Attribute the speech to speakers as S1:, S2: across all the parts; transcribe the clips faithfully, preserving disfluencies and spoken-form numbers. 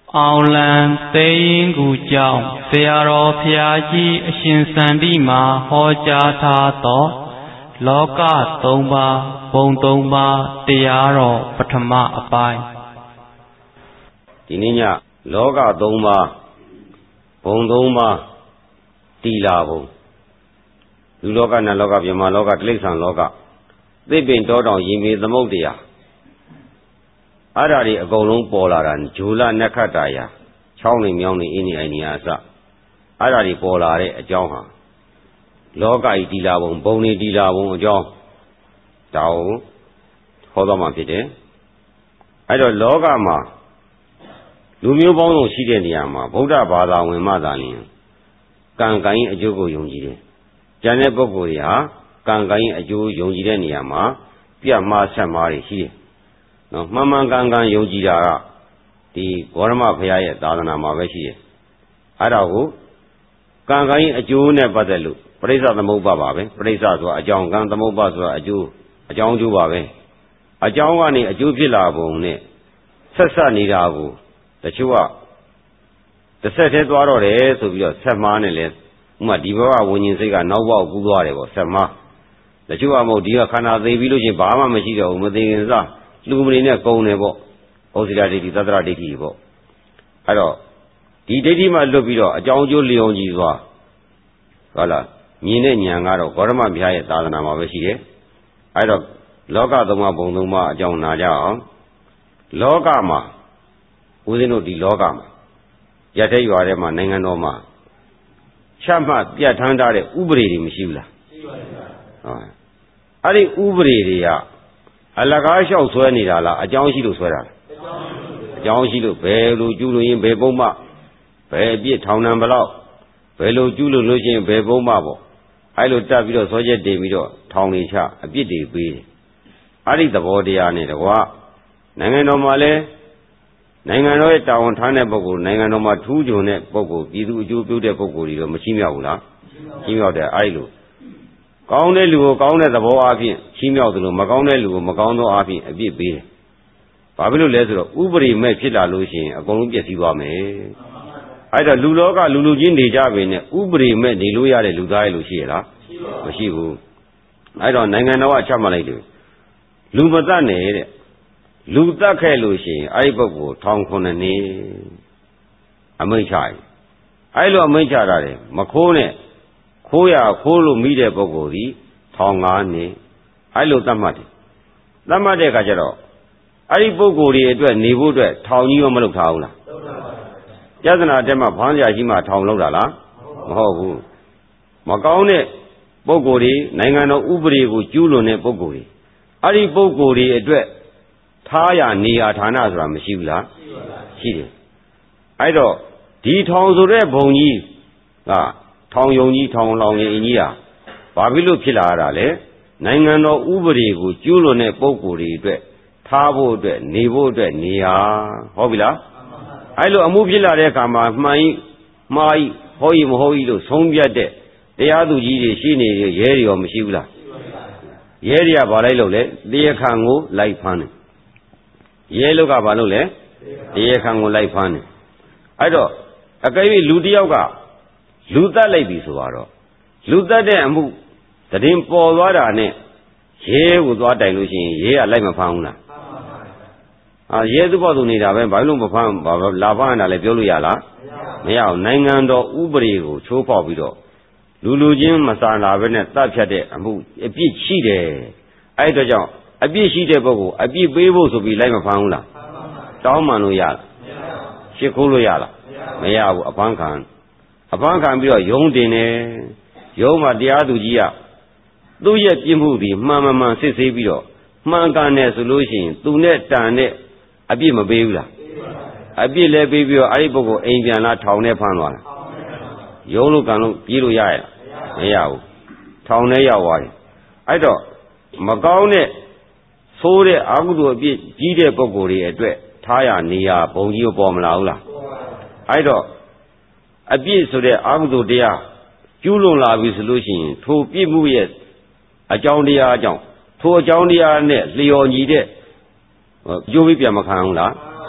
S1: အောင်လံသိရင်ကူကြောင့်ဆရာတော်ဖျားကြီးအရှင်စန္ဒီမှာဟောကြားထားသောလောကသုံးပါးဘုံသုံးပါးတရားတော်ပထမအပိုင်း
S2: ဒီနေ့ညလောကသုံးပါးဘုံသုံးပါးတီလာဘုံလူလောကနတ်လောကမြမလောကတိရစ္ဆာန်လောကသစ်ပင်တောတောင်ရင်မြေသမုဒ္ဒရာအဲ့ဒါတွေအကုန်လုံးပေါ်လာတာဂျိုလနက္ခတ္တရာချောင်းနေမြောင်းနေအင်းနေအိုင်နေအစအဲ့ဒါတွေပေါ်လာတဲ့အကြောင်းဟာလောကဤတီလာဘုံဘုံနေတီလာဘုံအကြောင်းဒါကိုဟောသွားမှာဖြစ်တယ်အဲ့တော့လောကမှာလူမျိုးပေါင်းစုံရှိတဲ့နေရာမှာဗုဒ္ဓဘာသာဝင်မှသာလျှင်ကံကံရဲ့အကျိုးကိုယုံကြည်တယ်ကျန်တဲ့ပုဂ္ဂိုလ်တွေဟာကံကံရဲ့အကျိုးယုံကြည်တဲ့နေရာမှာပြတ်မှားဆက်မှားတွေရှိတယ်နော်မှန်မှန်ကန်ကန်ယုံကြည်တာကဒီဂေါရမဘုရားရဲ့သာသနာမှာပဲရှိတယ်အဲ့ဒါကိုကံကံရဲ့အကျိုးနဲ့ပတ်သက်လို့ပရိစ္ဆသမုပ္ပါပါပဲပရိစ္ဆဆိုတာအကြောင်းကံသမုပ္ပါဆိုတာအကျိုးအကြောင်းအကျိုးပါပဲအကြောင်းကနေအကျိုးဖြစ်လာပုံနဲ့ဆက်ဆက်နေတာကိုတချို့ကတစ်ဆက်တည်းသွားတော့တယ်ဆိုပြီးတော့ဆက်မားနေလဲဥမာဒီဘဝဝิญဉ်စိတ်ကနောက်ဘဝကူးသွားတယ်ပေါ့ဆက်မားတချို့ကမဟုတ်ဒီကခန္ဓာသိပြီးလို့ချင်းဘာမှမရှိတော့ဘူးမသိရင်စားလူမနေနဲ့ကုံတယ်ပေါ့ဩဇိရာဒိဋ္ဌိသတ္တရဒိဋ္ဌိပေါ့အဲ့တော့ဒီဒိဋ္ဌိမှလွတ်ပြီးတော့အကြောင်းအကျိုးလျော်ကြည်စွာဟုတ်လားမြင်တဲ့ဉာဏ်ကတော့ဂေါရမဘုရားရဲ့သာသနာမှာပဲရှိတယ်အဲ့တော့လောကသုံးပါးဘုံသုံးပါးအကြောင်းနာကြအောင်လောကမှာဦးဇင်းတို့ဒီလောကမှာရတဲ့ရွာထဲမှာနိုင်ငံတော်မှာချမှတ်ပြဋ္ဌာန်းထားတဲ့ဥပဒေတွေမရှိဘူးလားရှိပါဘူးဟုတ်အဲ့ဒီဥပဒေတွေကအလကားလျှောက်ဆွဲနေတာလားအကြောင်းရှိလို့ဆွဲတာလားအကြောင်းရှိလို့ဘယ်လိုကျူးလို့ရင်ဘယ်ပုံမှဘယ်အပြစ်ထောင်ဒဏ်ဘယ်လောက်ဘယ်လိုကျူးလို့လို့ရှိရင်ဘယ်ပုံမှပေါ့အဲ့လိုတက်ပြီးတော့စောချက်တင်ပြီးတော့ထောင်နေချအပြစ်တွေပေးတယ်အဲ့ဒီသဘောတရားနဲ့တကွာနိုင်ငံတော်မှာလဲနိုင်ငံတော်ရဲ့တာဝန်ထမ်းတဲ့ပုဂ္ဂိုလ်နိုင်ငံတော်မှာထူးချွန်တဲ့ပုဂ္ဂိုလ်ပြည်သူအကျိုးပြုတဲ့ပုဂ္ဂိုလ်တွေတော့မရှိမြောက်ဘူးလားရှိမြောက်တယ်အဲ့လိုကောင်းတဲ့လူကိုကောင်းတဲ့သဘောအပြင်ချီးမြှောက်သလိုမကောင်းတဲ့လူကိုမကောင်းသောအပြင်အပြစ်ပေးတယ်။ဘာဖြစ်လို့လဲဆိုတော့ဥပရိမဲ့ဖြစ်လာလို့ရှိရင်အကုန်လုံးပျက်စီးသွားမယ်။အဲ့တော့လူလောကလူလူချင်းနေကြပေနဲ့ဥပရိမဲ့နေလို့ရတဲ့လူသားရဲ့လူရှိရလား။မရှိဘူး။အဲ့တော့နိုင်ငံတော်ကချမှတ်လိုက်တယ်။လူမတတ်နဲ့တဲ့။လူတတ်ခဲ့လို့ရှိရင်အဲ့ဒီပုဂ္ဂိုလ်ထောင်ခုနှစ်နှစ်အမိန့်ချရင်အဲ့လိုအမိန့်ချတာတယ်မခိုးနဲ့ခိုးရခိုးလို့မိတဲ့ပုဂ္ဂိုလ်ဒီထောင်ငါးနှစ်အဲ့လိုသတ်မှတ်တယ်သတ်မှတ်တဲ့အခါကျတော့အဲ့ဒီပုဂ္ဂိုလ်တွေအတွက်နေဖို့အတွက်ထောင်ကြီးရောမလုပ်ထားဘူးလားလုပ်ထားပါဘူးပြဿနာတက်မှဘားစရာရှိမှထောင်လုပ်တာလားမဟုတ်ဘူးမကောင်းတဲ့ပုဂ္ဂိုလ်တွေနိုင်ငံတော်ဥပဒေကိုကျူးလွန်တဲ့ပုဂ္ဂိုလ်တွေအဲ့ဒီပုဂ္ဂိုလ်တွေအတွက်ထားရနေရဌာနဆိုတာမရှိဘူးလားရှိတယ်အဲ့တော့ဒီထောင်ဆိုတဲ့ဘုံကြီးကထောင်ယုံကြီးထောင်လောင်ရင်အင်းကြီးဟာဘာဖြစ်လို့ဖြစ်လာရတာလဲနိုင်ငံတော်ဥပဒေကိုကျူးလွန်တဲ့ပုဂ္ဂိုလ်တွေအတွက်ထားဖို့အတွက်နေဖို့အတွက်နေရာဟုတ်ပြီလားအဲ့လိုအမှုဖြစ်လာတဲ့အခါမှာမှန်ဤမှားဤဟောဤမဟုတ်ဤလို့ဆုံးဖြတ်တဲ့တရားသူကြီးတွေရှိနေရဲတွေရောမရှိဘူးလားရဲတွေကဘာလိုက်လို့လဲတရားခံကိုလိုက်ဖမ်းတယ်ရဲလုတ်ကဘာလို့လဲတရားခံကိုလိုက်ဖမ်းတယ်အဲ့တော့အကယ်၍လူတစ်ယောက်ကလူတတ်လိုက်ပြီဆိုတော့လူတတ်တဲ့အမှုတည်င်းပေါ်သွားတာနဲ့ရဲကိုသွားတိုင်လို့ရှိရင်ရဲကလိုက်မဖမ်းဘူးလားအာရဲသူ့ဘောသူနေတာပဲဘာလို့မဖမ်းဘာလာဖမ်းတာလဲပြောလို့ရလားမရဘူးနိုင်ငံတော်ဥပဒေကိုချိုးဖောက်ပြီးတော့လူလူချင်းမစာနာပဲနဲ့တတ်ဖြတ်တဲ့အမှုအပြစ်ရှိတယ်အဲ့ဒါကြောင့်အပြစ်ရှိတဲ့ပုဂ္ဂိုလ်အပြစ်ပေးဖို့ဆိုပြီးလိုက်မဖမ်းဘူးလားတောင်းပန်လို့ရလားရှစ်ခိုးလို့ရလားမရဘူးအဖမ်းခံအဖမ်းခံပြီးတော့ယုံတင်တယ်ယုံမှာတရားသူကြီးကသူ့ရဲ့ပြစ်မှုဒီမှန်မှန်မှန်စစ်ဆေးပြီးတော့မှန်ကန်တယ်ဆိုလို့ရှိရင်သူနဲ့တန်တဲ့အပြစ်မပေးဘူးလားအပြစ်လည်းပေးပြီးတော့အဲ့ဒီပုဂ္ဂိုလ်အိမ်ပြန်လာထောင်နဲ့ဖမ်းသွားလားယုံလို့ကန်လို့ပြေးလို့ရရဲ့မရဘူးထောင်ထဲရောက်သွားတယ်အဲ့တော့မကောင်းတဲ့ဆိုးတဲ့အာဟုတုအပြစ်ကြီးတဲ့ပုဂ္ဂိုလ်တွေအတွက်ထားရနေရဘုံကြီးကိုပေါ်မလာဘူးလားအဲ့တော့အပြစ်ဆိုတဲ့အာဟုတုတရားကျူးလွန်လာပြီဆိုလို့ရှိရင်ထိုပြစ်မှုရဲ့အကြောင်းတရားအကြောင်းထိုအကြောင်းတရားနဲ့လျော်ညီတဲ့ကျိုးပြီးပြန်မခံဘူးလား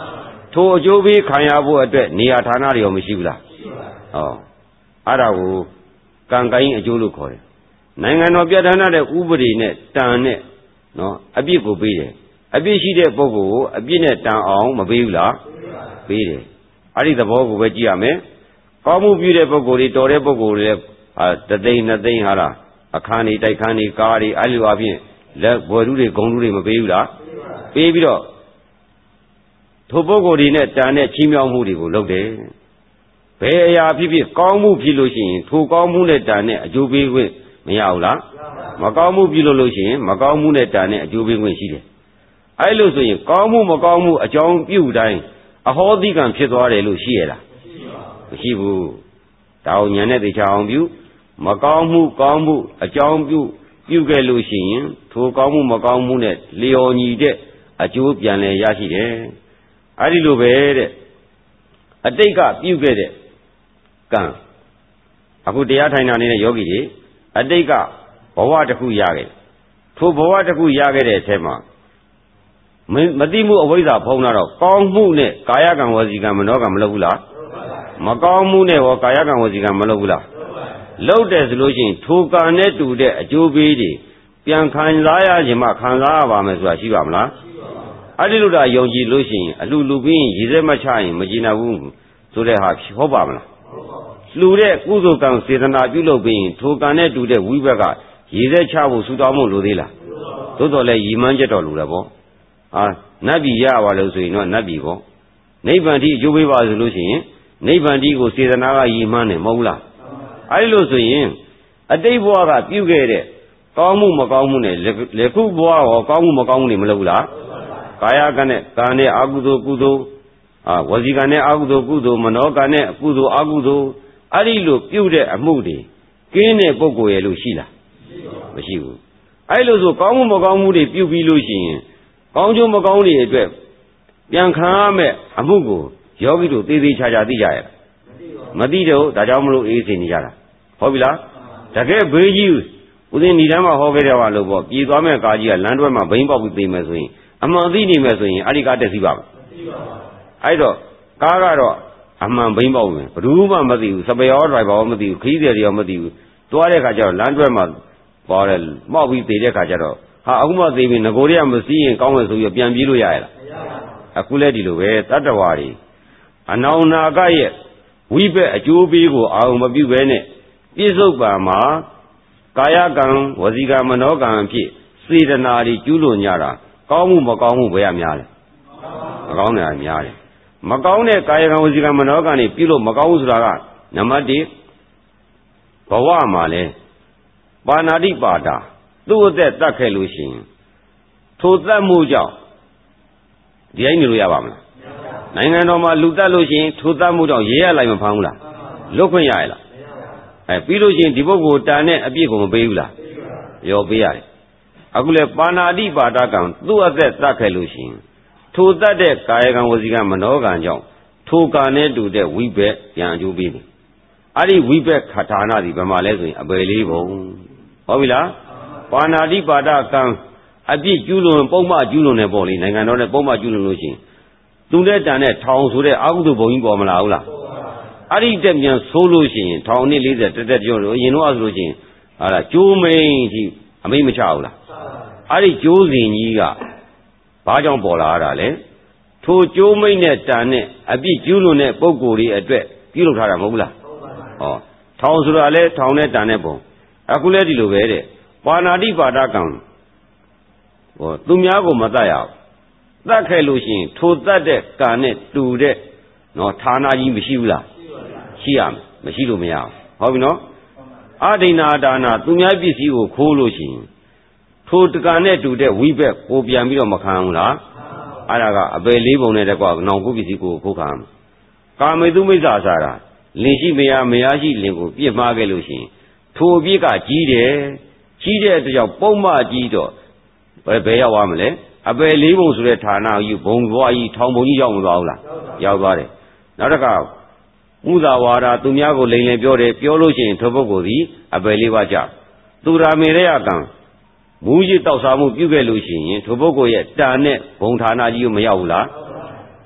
S2: ထိုအကျိုးပေးခံရဖို့အတွက်နေရာဌာနတွေရောမရှိဘူးလားဟောအဲ့ဒါကိုကံကိုင်းအကျိုးလို့ခေါ်တယ်နိုင်ငံတော်ပြဋ္ဌာန်းတဲ့ဥပဒေနဲ့တန်နဲ့နော်အပြစ်ကိုပေးတယ်အပြစ်ရှိတဲ့ပုဂ္ဂိုလ်ကိုအပြစ်နဲ့တန်အောင်မပေးဘူးလားပေးတယ်အဲ့ဒီသဘောကိုပဲကြည့်ရမယ်ကောင်းမှုပြုတဲ့ပုဂ္ဂိုလ်တွေတော်တဲ့ပုဂ္ဂိုလ်တွေလည်းတသိန်းနှစ်သိန်းဟာလားအခန်းတွေတိုက်ခန်းတွေကားတွေအဲ့လိုအပြင်လက်ဘွယ်လူတွေဂုံလူတွေမပေးဘူးလားပေးပြီးတော့ထိုပုဂ္ဂိုလ်တွေနဲ့တန်တဲ့ချီးမြှောက်မှုတွေကိုလုပ်တယ်ဘယ်အရာဖြစ်ဖြစ်ကောင်းမှုဖြစ်လို့ရှိရင်ထိုကောင်းမှုနဲ့တန်တဲ့အကျိုးပေးခွင့်မရဘူးလားမကောင်းမှုပြုလို့လို့ရှိရင်မကောင်းမှုနဲ့တန်တဲ့အကျိုးပေးခွင့်ရှိတယ်အဲ့လိုဆိုရင်ကောင်းမှုမကောင်းမှုအကြောင်းပြုတိုင်းအဟောတိကံဖြစ်သွားတယ်လို့ရှိရလားမရှိဘူးဒါကိုညာနဲ့သိချအောင်ပြုမကောင်းမှုကောင်းမှုအကြောင်းပြုပြုခဲ့လို့ရှိရင်ထိုကောင်းမှုမကောင်းမှုနဲ့လျော်ညီတဲ့အကျိုးပြန်လည်ရရှိတယ်အဲ့ဒီလိုပဲတဲ့အတိတ်ကပြုခဲ့တဲ့ကံအခုတရားထိုင်တာနေတဲ့ယောဂီတွေအတိတ်ကဘဝတစ်ခုရခဲ့ထိုဘဝတစ်ခုရခဲ့တဲ့အထက်မှာမသိမှုအဝိဇ္ဇာဖုံးလာတော့ကောင်းမှုနဲ့ကာယကံဝစီကံမနောကံမလုပ်ဘူးလားမကောင်းမှုနဲ့ဟောကာယကံဝစီကံမလုပ်ဘူးလားလုပ်တယ်ဆိုလို့ရှိရင်ထိုကံနဲ့တူတဲ့အကျိုးပေးတွေပြန်ခံစားရခြင်းမှခံစားရပါမယ်ဆိုတာရှိပါမလားအဲ့ဒီလိုတာယုံကြည်လို့ရှိရင်အလှလူပြီးရင်ရည်စက်မချရင်မကြည်နာဘူးဆိုတဲ့ဟာဟုတ်ပါမလားလှူတဲ့ကုသိုလ်ကံစေတနာပြုလုပ်ပြီးရင်ထိုကံနဲ့တူတဲ့ဝိဘက်ကရည်စက်ချဖို့ဆူတောင်းဖို့လိုသေးလားသို့တော်လည်းရည်မှန်းချက်တော်လိုတယ်ပေါ့ဟာနတ်ပြည်ရပါလို့ဆိုရင်တော့နတ်ပြည်ပေါ့နိဗ္ဗာန်တိအကျိုးပေးပါဆိုလို့ရှိရင်နိဗ္ဗာန်တိကိုစေတနာကရည်မှန်းတယ်မဟုတ်လားအဲဒီလိုဆိုရင်အတိတ်ဘဝကပြုခဲ့တဲ့ကောင်းမှုမကောင်းမှုနဲ့လေခုဘဝရောကောင်းမှုမကောင်းမှုတွေမလုပ်ဘူးလားကာယကံနဲ့ကံနဲ့အကုသိုလ်ကုသိုလ်အာဝစီကံနဲ့အကုသိုလ်ကုသိုလ်မနောကံနဲ့အကုသိုလ်အကုသိုလ်အဲ့ဒီလိုပြုတဲ့အမှုတွေကင်းတဲ့ပုဂ္ဂိုလ်ရဲ့လို့ရှိလားမရှိဘူးအဲ့လိုဆိုကောင်းမှုမကောင်းမှုတွေပြုပြီးလို့ရှိရင်ကောင်းကျိုးမကောင်းတွေအတွက်ပြန်ခံရမယ်အမှုကိုယောဂီတို့သေးသေးချာချာသိကြရဲ့မသိတော့ဒါကြောင့်မလို့အေးစိနေကြတာဟုတ်ပြီလားတကယ်ဘေးကြီးဦးဇင်းဒီတန်းမှာဟောခဲ့တယ်ပါလို့ပေါ့ပြည်သွားမဲ့ကာကြီးကလမ်းတွဲမှာဘိန်းပေါက်ပြီးသိမယ်ဆိုရင်အမှန်သိနေမယ်ဆိုရင်အဲ့ဒီကားတက်စီပါမအဲ့တော့ကားကတော့အမှန်ဘိန်းပေါက်မယ်ဘယ်သူမှမသိဘူးစပယ်ရောဒရိုက်ဘာရောမသိဘူးခရီးသည်တွေရောမသိဘူးတွားတဲ့ခါကျတော့လမ်းတွဲမှာပေါ်တယ်မှောက်ပြီးသိတဲ့ခါကျတော့ဟာအခုမှသိပြီငကိုတွေကမစည်းရင်ကောင်းမယ်ဆိုပြီးပြန်ပြေးလို့ရရလားအခုလည်းဒီလိုပဲတတ္တဝါတွေအနောင်နာကရဲ့ဝိဘက်အကျိုးပေးကိုအာရုံမပြုဘဲနဲ့ပြစ္ဆုတ်ပံမှာကာယကံဝစီကံမနောကံအဖြစ်စေတနာတွေကျူးလွန်ကြတာကောင်းမှုမကောင်းမှုဘယ်ရများလဲမကောင်းတဲ့အများတယ်မကောင်းတဲ့ကာယကံဝစီကံမနောကံတွေပြုလို့မကောင်းဘူးဆိုတာကနံပါတ်တစ်ဘဝမှာလဲပါဏာတိပါတာသူ့အသက်တတ်ခဲ့လို့ရှိရင်ထိုတတ်မှုကြောင့်ဒီအိမ်နေလို့ရပါမလားနိုင်ငံတော်မှာလူတတ်လို့ရှိရင်ထိုတတ်မှုကြောင့်ရေးရလိုက်မဖမ်းဘူးလားလွတ်ခွင့်ရရလားအဲပြီးလို့ရှိရင်ဒီပုဂ္ဂိုလ်တန်တဲ့အပြစ်ကိုမပေးဘူးလားရောပေးရတယ်အခုလဲပါဏာတိပါဒကံသူ့အသက်တတ်ခဲ့လို့ရှိရင်ထိုတတ်တဲ့ကာယကံဝစီကံမနောကံကြောင့်ထိုကံနဲ့တူတဲ့ဝိဘက်ပြန်အကျိုးပေးတယ်အဲ့ဒီဝိဘက်ခဌာနဒီဘယ်မှာလဲဆိုရင်အပယ်လေးပုံဟုတ်ပြီလားပါဏာတိပါဒကံအပြစ်ကျူးလွန်ပုံမှကျူးလွန်နေပေါ့လေနိုင်ငံတော်နဲ့ပုံမှကျူးလွန်လို့ရှိရင်သူနဲ့တန်တဲ့ထောင်ဆိုတဲ့အကုသိုလ်ဘုံကြီးပေါ်မလာဘူးလားအဲ့ဒီတက်ပြန်ဆိုးလို့ရှိရင်ထောင်နှစ်လေးဆယ်တက်တက်ပြောလို့အရင်တော့ဆိုလို့ရှိရင်ဟာလားကျိုးမိန်ကြီးအမိတ်မချဘူးလားအဲ့ဒီကျိုးစဉ်ကြီးကဘာကြောင့်ပေါ်လာတာလဲထိုကျိုးမိန်နဲ့တန်နဲ့အပြစ်ကျူးလွန်တဲ့ပုံကိုယ်တွေအတွက်ပြုလုပ်ထားတာမဟုတ်ဘူးလားဟောထောင်ဆိုတာလဲထောင်နဲ့တန်တဲ့ပုံအခုလဲဒီလိုပဲတဲ့ပါဏာတိပါဒကံဟောသူများကိုမတတ်ရဘူးတတ်ခဲ့လို့ရှိရင်ထိုတတ်တဲ့ကံနဲ့တူတဲ့နော်ဌာနကြီးမရှိဘူးလားရှိရမယ်မရှိလို့မရဘူးဟုတ်ပြီနော်အဒိဏဒါနာသူများပစ္စည်းကိုခိုးလို့ရှိရင်ထိုတကံနဲ့တူတဲ့ဝိဘက်ကိုပြန်ပြီးတော့မခံဘူးလားအဲ့ဒါကအပယ်လေးပုံနဲ့တကွာနောင်ကိုပစ္စည်းကိုခိုးခံကာမေသူမိစ္ဆာစာတာလင်ရှိမယားမယားရှိလင်ကိုပြစ်မှားခဲ့လို့ရှိရင်ထိုအပြစ်ကကြီးတယ်ကြီးတဲ့အတွက်ကြောင့်ပုံမှကြီးတော့ဘယ်ဘယ်ရောက်သွားမလဲအပယ်လေးပုံဆိုတဲ့ဌာနကြီးဘုံဘွားကြီးထောင်ဘုံကြီးရောက်မသွားဘူးလားရောက်သွားတယ်နောက်တစ်ခါမူသာဝါဒသူများကိုလိန်လည်ပြောတယ်ပြောလို့ရှိရင်ထိုပုဂ္ဂိုလ်သည်အပယ်လေးပါးကြသူရာမေရယကံမူကြီးတောက်စားမှုပြုခဲ့လို့ရှိရင်ထိုပုဂ္ဂိုလ်ရဲ့တာနဲ့ဘုံဌာနကြီးကိုမရောက်ဘူးလား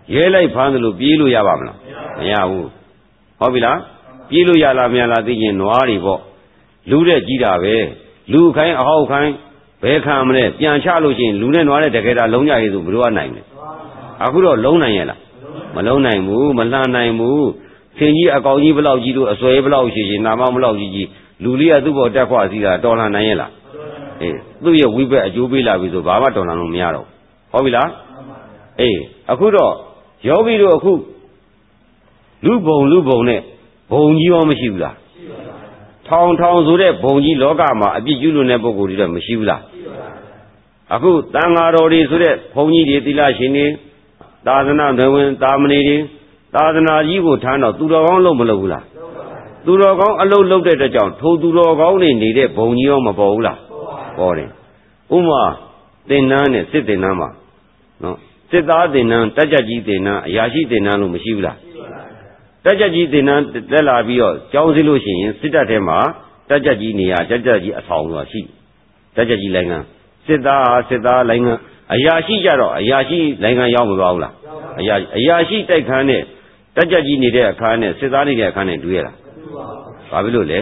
S2: ရဲလိုက်ဖမ်းတယ်လို့ပြေးလို့ရပါမလားမရဘူးဟုတ်ပြီလားပြေးလို့ရလားမရလားသိရင်နွားတွေပေါ့လူတဲ့ကြီးတာပဲလူခိုင်းအဟောက်ခိုင်းဘယ်ခံမလဲပြန်ချလို့ရှိရင်လူနဲ့နွားနဲ့တကယ်တာလုံးကြရည်ဆိုဘယ်လိုနိုင်လဲအခုတော့လုံးနိုင်ရဲ့လားမလုံးနိုင်ဘူးမလှန်နိုင်ဘူးဆင်ကြီးအကောင်ကြီးဘလောက်ကြီးတို့အစွဲဘလောက်ရှိရှိနာမဘလောက်ကြီးကြီးလူလေးကသူ့ဘောတက်ခွာစီးတာတော်လှန်နိုင်ရဲ့လားအေးသူ့ရဲ့ဝိဘက်အကျိုးပေးလာပြီဆိုဘာမှတော်လှန်လို့မရတော့ဟုတ်ပြီလားအေးအခုတော့ယောဂီတို့အခုလူဘုံလူဘုံနဲ့ဘုံကြီးရောမရှိဘူးလားထောင်ထောင်ဆိုတဲ့ဘုံကြီးလောကမှာအပြစ်ကျူးလွန်တဲ့ပုဂ္ဂိုလ်တွေတော့မရှိဘူးလားအခုတန်ဃာတော်တွေဆိုတဲ့ဘုံကြီးတွေသီလရှင်တွေသာသနာ့တော်ဝင်သာမဏေတွေသာသနာကြီးကိုထမ်းတော့သူတော်ကောင်းလုံးမလုပ်ဘူးလားသူတော်ကောင်းအလုပ်လုပ်တဲ့အတွက်ကြောင့်ထိုသူတော်ကောင်းတွေနေတဲ့ဘုံကြီးရောမပေါ်ဘူးလားပေါ်တယ်ဥမာသင်္นานနဲ့စစ်သင်္นานမှာနော်စစ်သားသင်္นานတက်ကြကြီးသင်္นานအရာရှိသင်္นานလို့မရှိဘူးလားတက်ကြကြီးသင်္นานတက်လာပြီးတော့ကြောင်းစည်းလို့ရှိရင်စစ်တပ်ထဲမှာတက်ကြကြီးနေရာတက်ကြကြီးအဆောင်ဆိုတာရှိတက်ကြကြီးလိုင်းကစစ်သားစစ်သားလိုင်းကအရာရှိကြတော့အရာရှိလိုင်းကရောက်မသွားဘူးလားအရာအရာရှိတိုက်ခန်းနဲ့တက်ကြကြီးနေတဲ့အခန်းနဲ့စစ်သားနေတဲ့အခန်းနဲ့တွေ့ရလားဘာဖြစ်လို့လဲ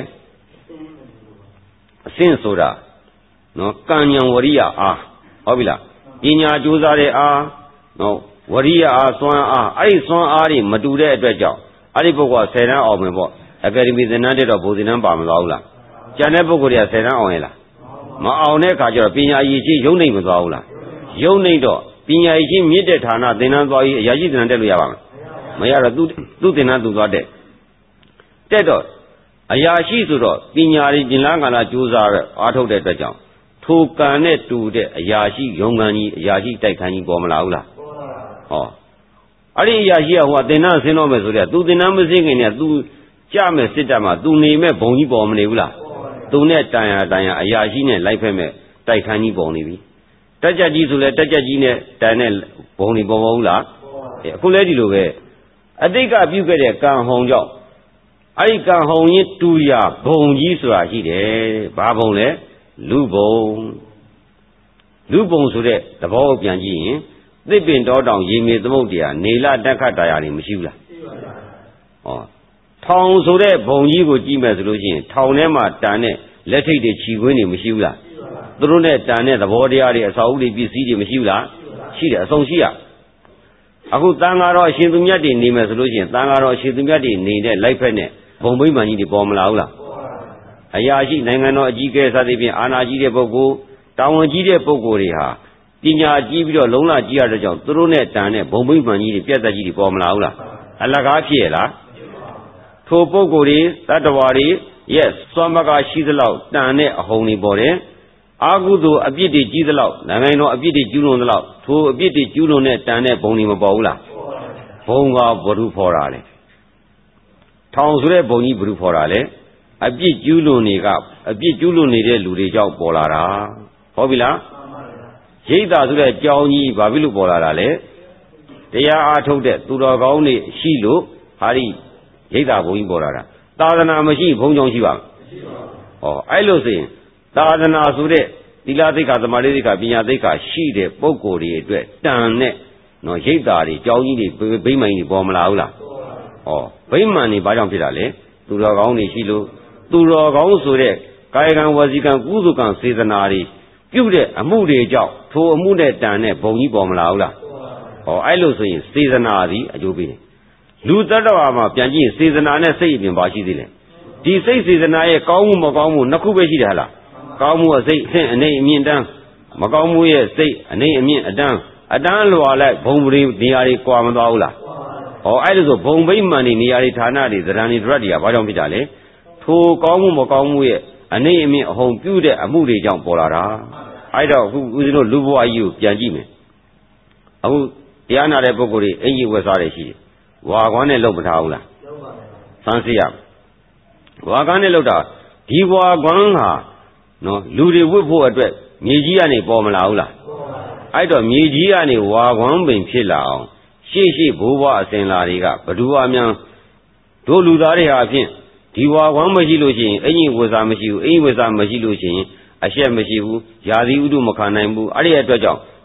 S2: အဆင့်ဆိုတာနော်ကံဉာဏ်ဝရိယအားဟုတ်ပြီလားပညာကြိုးစားတဲ့အားနော်ဝရိယအားစွမ်းအားအဲ့ဒီစွမ်းအားတွေမတူတဲ့အတွက်ကြောင့်အဲ့ဒီပုဂ္ဂိုလ်ကဆယ်တန်းအောင်မယ်ပေါ့အကယ်ဒမီသင်တန်းတက်တော့ဘုသင်တန်းပါမသွားဘူးလားကျန်တဲ့ပုဂ္ဂိုလ်တွေကဆယ်တန်းအောင်ရဲ့လားမအောင်တဲ့အခါကျတော့ပညာရည်ရှိရုံနှိမ့်မသွားဘူးလားရုံနှိမ့်တော့ပညာရည်ရှိမြင့်တဲ့ဌာနသင်တန်းသွားပြီးအရာရှိသင်တန်းတက်လို့ရပါမလားမရတော့သူသူသင်တန်းသူသွားတဲ့တက်တော့အရာရှိဆိုတော့ပညာရည်ကျင်လားကလားကြိုးစားရအားထုတ်တဲ့အတွက်ကြောင့်ထိုကံနဲ့တူတဲ့အရာရှိရုံကံကြီးအရာရှိတိုက်ခန်းကြီးပေါ်မလာဘူးလားဟောအဲ့ဒီအရာရှိကဟိုသင်္นานဆင်းတော့မယ်ဆိုတဲ့သူသင်္นานမဆင်းခင်နဲ့သူကြမယ်စစ်တပ်မှာသူနေမဲ့ဘုံကြီးပေါ်မနေဘူးလားသူနဲ့တန်ရတန်ရအရာရှိနဲ့လိုက်ဖက်မဲ့တိုက်ခန်းကြီးပေါ်နေပြီတက်ကြကြီးဆိုလဲတက်ကြကြီးနဲ့တန်နဲ့ဘုံကြီးပေါ်မဟုတ်လားအခုလဲဒီလိုပဲအတိတ်ကပြုခဲ့တဲ့ကံဟုံကြောင့်အဲ့ဒီကံဟုံရင်တူရဘုံကြီးဆိုတာရှိတယ်ဘာဘုံလဲလူဘုံလူဘုံဆိုတဲ့သဘောကိုပြန်ကြည့်ရင်သစ်ပင်တောတောင်ရေမြေသမုဒ္ဒရာနေလတက်ခတ်တရားတွေမရှိဘူးလားရှိပါဗျာဟောထောင်ဆိုတဲ့ဘုံကြီးကိုကြည့်မယ်ဆိုလို့ရှိရင်ထောင်ထဲမှာတန်တဲ့လက်ထိပ်တွေခြီခွင်းတွေမရှိဘူးလားရှိပါဗျာသူတို့နဲ့တန်တဲ့သဘောတရားတွေအစာအုပ်တွေပစ္စည်းတွေမရှိဘူးလားရှိတယ်အစုံရှိရအခုတန်ဃာတော်အရှင်သူမြတ်တွေနေမယ်ဆိုလို့ရှိရင်တန်ဃာတော်အရှင်သူမြတ်တွေနေတဲ့လိုက်ဖက်နဲ့ဘုံဘိမှန်ကြီးတွေပေါ်မလာဘူးလားအရာရှိနိုင်ငံတော်အကြီးအကဲစသဖြင့်အာဏာကြီးတဲ့ပုဂ္ဂိုလ်တာဝန်ကြီးတဲ့ပုဂ္ဂိုလ်တွေဟာပညာကြီးပြီးတော့လုံလကြီးရတဲ့ကြောင့်သူတို့နဲ့တန်တဲ့ဘုံဘိမှန်ကြီးတွေပြတ်သက်ကြီးတွေပေါ်မလာဘူးလားအလကားဖြစ်ရလားထိုပုဂ္ဂိုလ်တွေတတ္တဝါတွေရဲ့စွမ်းမကရှိသလောက်တန်တဲ့အဟုန်တွေပေါ်တယ်အာဟုသူအပြစ်တွေကြီးသလောက်နိုင်ငံတော်အပြစ်တွေကျူးလွန်သလောက်ထိုအပြစ်တွေကျူးလွန်တဲ့တန်တဲ့ဘုံတွေမပေါ်ဘူးလားဘုံကဘုရုဖော်တာလေထောင်ဆိုတဲ့ဘုံကြီးဘုရုဖော်တာလေအပြစ်ကျူးလွန်နေကအပြစ်ကျူးလွန်နေတဲ့လူတွေကြောင့်ပေါ်လာတာဟုတ်ပြီလားရိတ်တာဆိုတဲ့အကြောင်းကြီးဘာဖြစ်လို့ပေါ်လာတာလဲတရားအားထုတ်တဲ့သူတော်ကောင်းတွေရှိလို့ဟာဒီရိတ်တာဘုံကြီးပေါ်လာတာသာသနာမရှိဘုံကြောင့်ရှိပါမရှိပါဘူးဟောအဲ့လိုဆိုရင်သာသနာဆိုတဲ့သီလသိက္ခာသမာဓိသိက္ခာပညာသိက္ခာရှိတဲ့ပုဂ္ဂိုလ်တွေအတွက်တန်နဲ့နော်ရိတ်တာတွေအကြောင်းကြီးတွေဗိမာန်ကြီးပေါ်မလာဘူးလားဟောဗိမာန်တွေဘာကြောင့်ဖြစ်တာလဲသူတော်ကောင်းတွေရှိလို့သူတော်ကောင်းဆိုတဲ့ကာယကံဝစီကံကုသကံစေတနာတွေပြုတဲ့အမှုတွေကြောင့်ထိုအမှုနဲ့တန်တဲ့ဘုံကြီးပေါ်မလာဘူးလားဟောအဲ့လိုဆိုရင်စေတနာသည်အကျိုးပေးတယ်လူတ attva မှာပြန်ကြည့်ရင်စေတနာနဲ့စိတ်အပြင်ပါရှိသေးတယ်ဒီစိတ်စေတနာရဲ့ကောင်းမှုမကောင်းမှုနှစ်ခုပဲရှိတယ်ဟလားကောင်းမှုအစိတ်အဆင့်အနေအမြင့်တန်းမကောင်းမှုရဲ့စိတ်အနေအမြင့်အတန်းအတန်းလွာလိုက်ဘုံပရိနေရာတွေကွာမသွားဘူးလားဟောအဲ့လိုဆိုဘုံဗိမာန်တွေနေရာတွေဌာနတွေသရဏတွေဒရတ်တွေကဘာကြောင့်ဖြစ်တာလဲထိုကောင်းမှုမကောင်းမှုရဲ့အနေအမြင့်အဟုန်ပြုတဲ့အမှုတွေကြောင့်ပေါ်လာတာအဲ့တော့အခုဦးဇင်းတို့လူဘဝကြီးကိုပြန်ကြည့်မယ်အခုတရားနာတဲ့ပုဂ္ဂိုလ်တွေအင်ကြီးဝက်စားတွေရှိတယ်ဝါကွမ်းနဲ့လုံမထားဘူးလားဆန်းစစ်ရဝါကွမ်းနဲ့လုံတာဒီဝါကွမ်းဟာနော်လူတွေဝတ်ဖို့အတွက်မြေကြီးကနေပေါ်မလာဘူးလားအဲ့တော့မြေကြီးကနေဝါကွမ်းပင်ဖြစ်လာအောင်ရှေ့ရှေ့ဘိုးဘွားအစဉ်လာတွေကဘဒူအမြန်တို့လူသားတွေဟာအဖြစ်ဒီဝါကွမ်းမရှိလို့ရှိရင်အင်ကြီးဝက်စားမရှိဘူးအင်ကြီးဝက်စားမရှိလို့ရှိရင်အရှက်မရှိဘူးယာတိဥဒုမခံနိုင်ဘူးအဲ့ဒီအတွက်ကြောင့်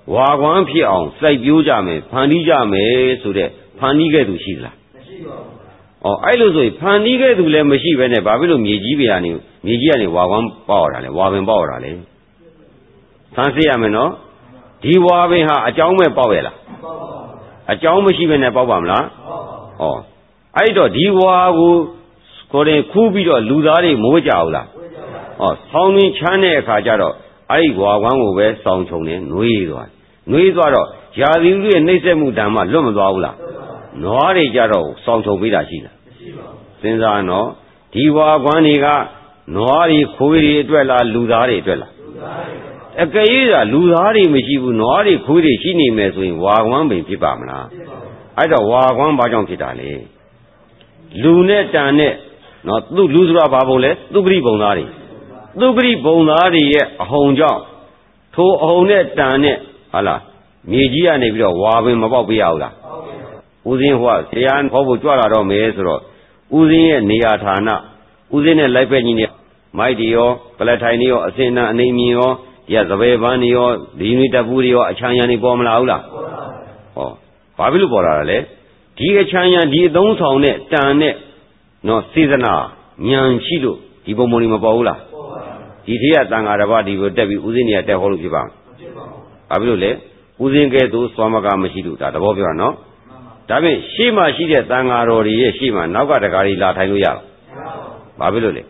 S2: ဝါကွမ်းဖြစ်အောင်စိုက်ပျိုးကြမယ်ဖန်တီးကြမယ်ဆိုတဲ့ဖန်တီးခဲ့သူရှိသလားမရှိပါဘူး။အော်အဲ့လိုဆိုရင်ဖန်တီးခဲ့သူလည်းမရှိဘဲနဲ့ဘာဖြစ်လို့မြေကြီးပေကနေမြေကြီးကနေဝါကွမ်းပေါက်ရတာလဲဝါပင်ပေါက်ရတာလဲဆန်းစစ်ရမယ်နော်ဒီဝါပင်ဟာအကြောင်းမဲ့ပေါက်ရလားပေါက်ပါဘူးအကြောင်းမရှိဘဲနဲ့ပေါက်ပါမလားပေါက်ပါဘူး။ဩအဲ့တော့ဒီဝါကိုကိုယ်တိုင်ခူးပြီးတော့လူသားတွေမိုးကြအောင်လားမိုးကြပါဘူး။ဩဆောင်းရင်းချမ်းတဲ့အခါကျတော့အဲ့ဒီဝါကွမ်းကိုပဲစောင်းချုံနေနှွေးသွားနှွေးသွားတော့ယာသီဥရဲ့နှိမ့်ဆက်မှုတံမှလွတ်မသွားဘူးလားနွားတွေကြတော့စောင်းချုံပေးတာရှိလားမရှိပါဘူးစဉ်းစားနော်ဒီဝါကွမ်းတွေကနွားတွေခွေးတွေအတွက်လားလူသားတွေအတွက်လားလူသားတွေအကယ်၍သာလူသားတွေမရှိဘူးနွားတွေခွေးတွေရှိနေမယ်ဆိုရင်ဝါကွမ်းပင်ဖြစ်ပါမလားဖြစ်ပါဘူးအဲ့တော့ဝါကွမ်းဘာကြောင့်ဖြစ်တာလဲလူနဲ့တန်နဲ့နော်သူလူဆိုတာဘာပုံလဲသူပရိပုံသားတွေသူပရိပုံသားတွေရဲ့အဟုန်ကြောင့်ထိုအဟုန်နဲ့တန်နဲ့ဟာလားမြေကြီးကနေပြီးတော့ဝါပင်မပေါက်ပြရဘူးလားဦးစင်းဟိုကဆရာဟောဖို့ကြွလာတော့မယ်ဆိုတော့ဦးစင်းရဲ့နေရာဌာနဦးစင်းနဲ့လိုက်ပဲ့ကြီးနဲ့မိုက်တွေရောပလက်ထိုင်တွေရောအစင်နာအနေမြင်ရောဒီကသဘယ်ပန်းတွေရောဒီနွေတပ်ပူးတွေရောအချမ်းရံတွေပေါ်မလာဘူးလားဟောဘာဖြစ်လို့ပေါ်လာတာလဲဒီအချမ်းရံဒီအသုံးဆောင်နဲ့တန်နဲ့နော်စေစနာဉာဏ်ရှိလို့ဒီပုံပုံတွေမပေါ်ဘူးလားဒီထေရတန်ဃာတစ်ပါးဒီကိုတက်ပြီးဦးစင်းတွေကတက်ဟောလို့ဖြစ်ပါ့မလားဘာဖြစ်လို့လဲဦးစင်းကဲသို့စွမ်းမကမရှိလို့ဒါသဘောပြောတာနော်ဒါဖြင့်ရှေ့မှာရှိတဲ့တန်ဃာတော်တွေရဲ့ရှေ့မှာနောက်ကတကားကြီးလာထိုင်လို့ရလားဘာဖြစ်လို့လဲ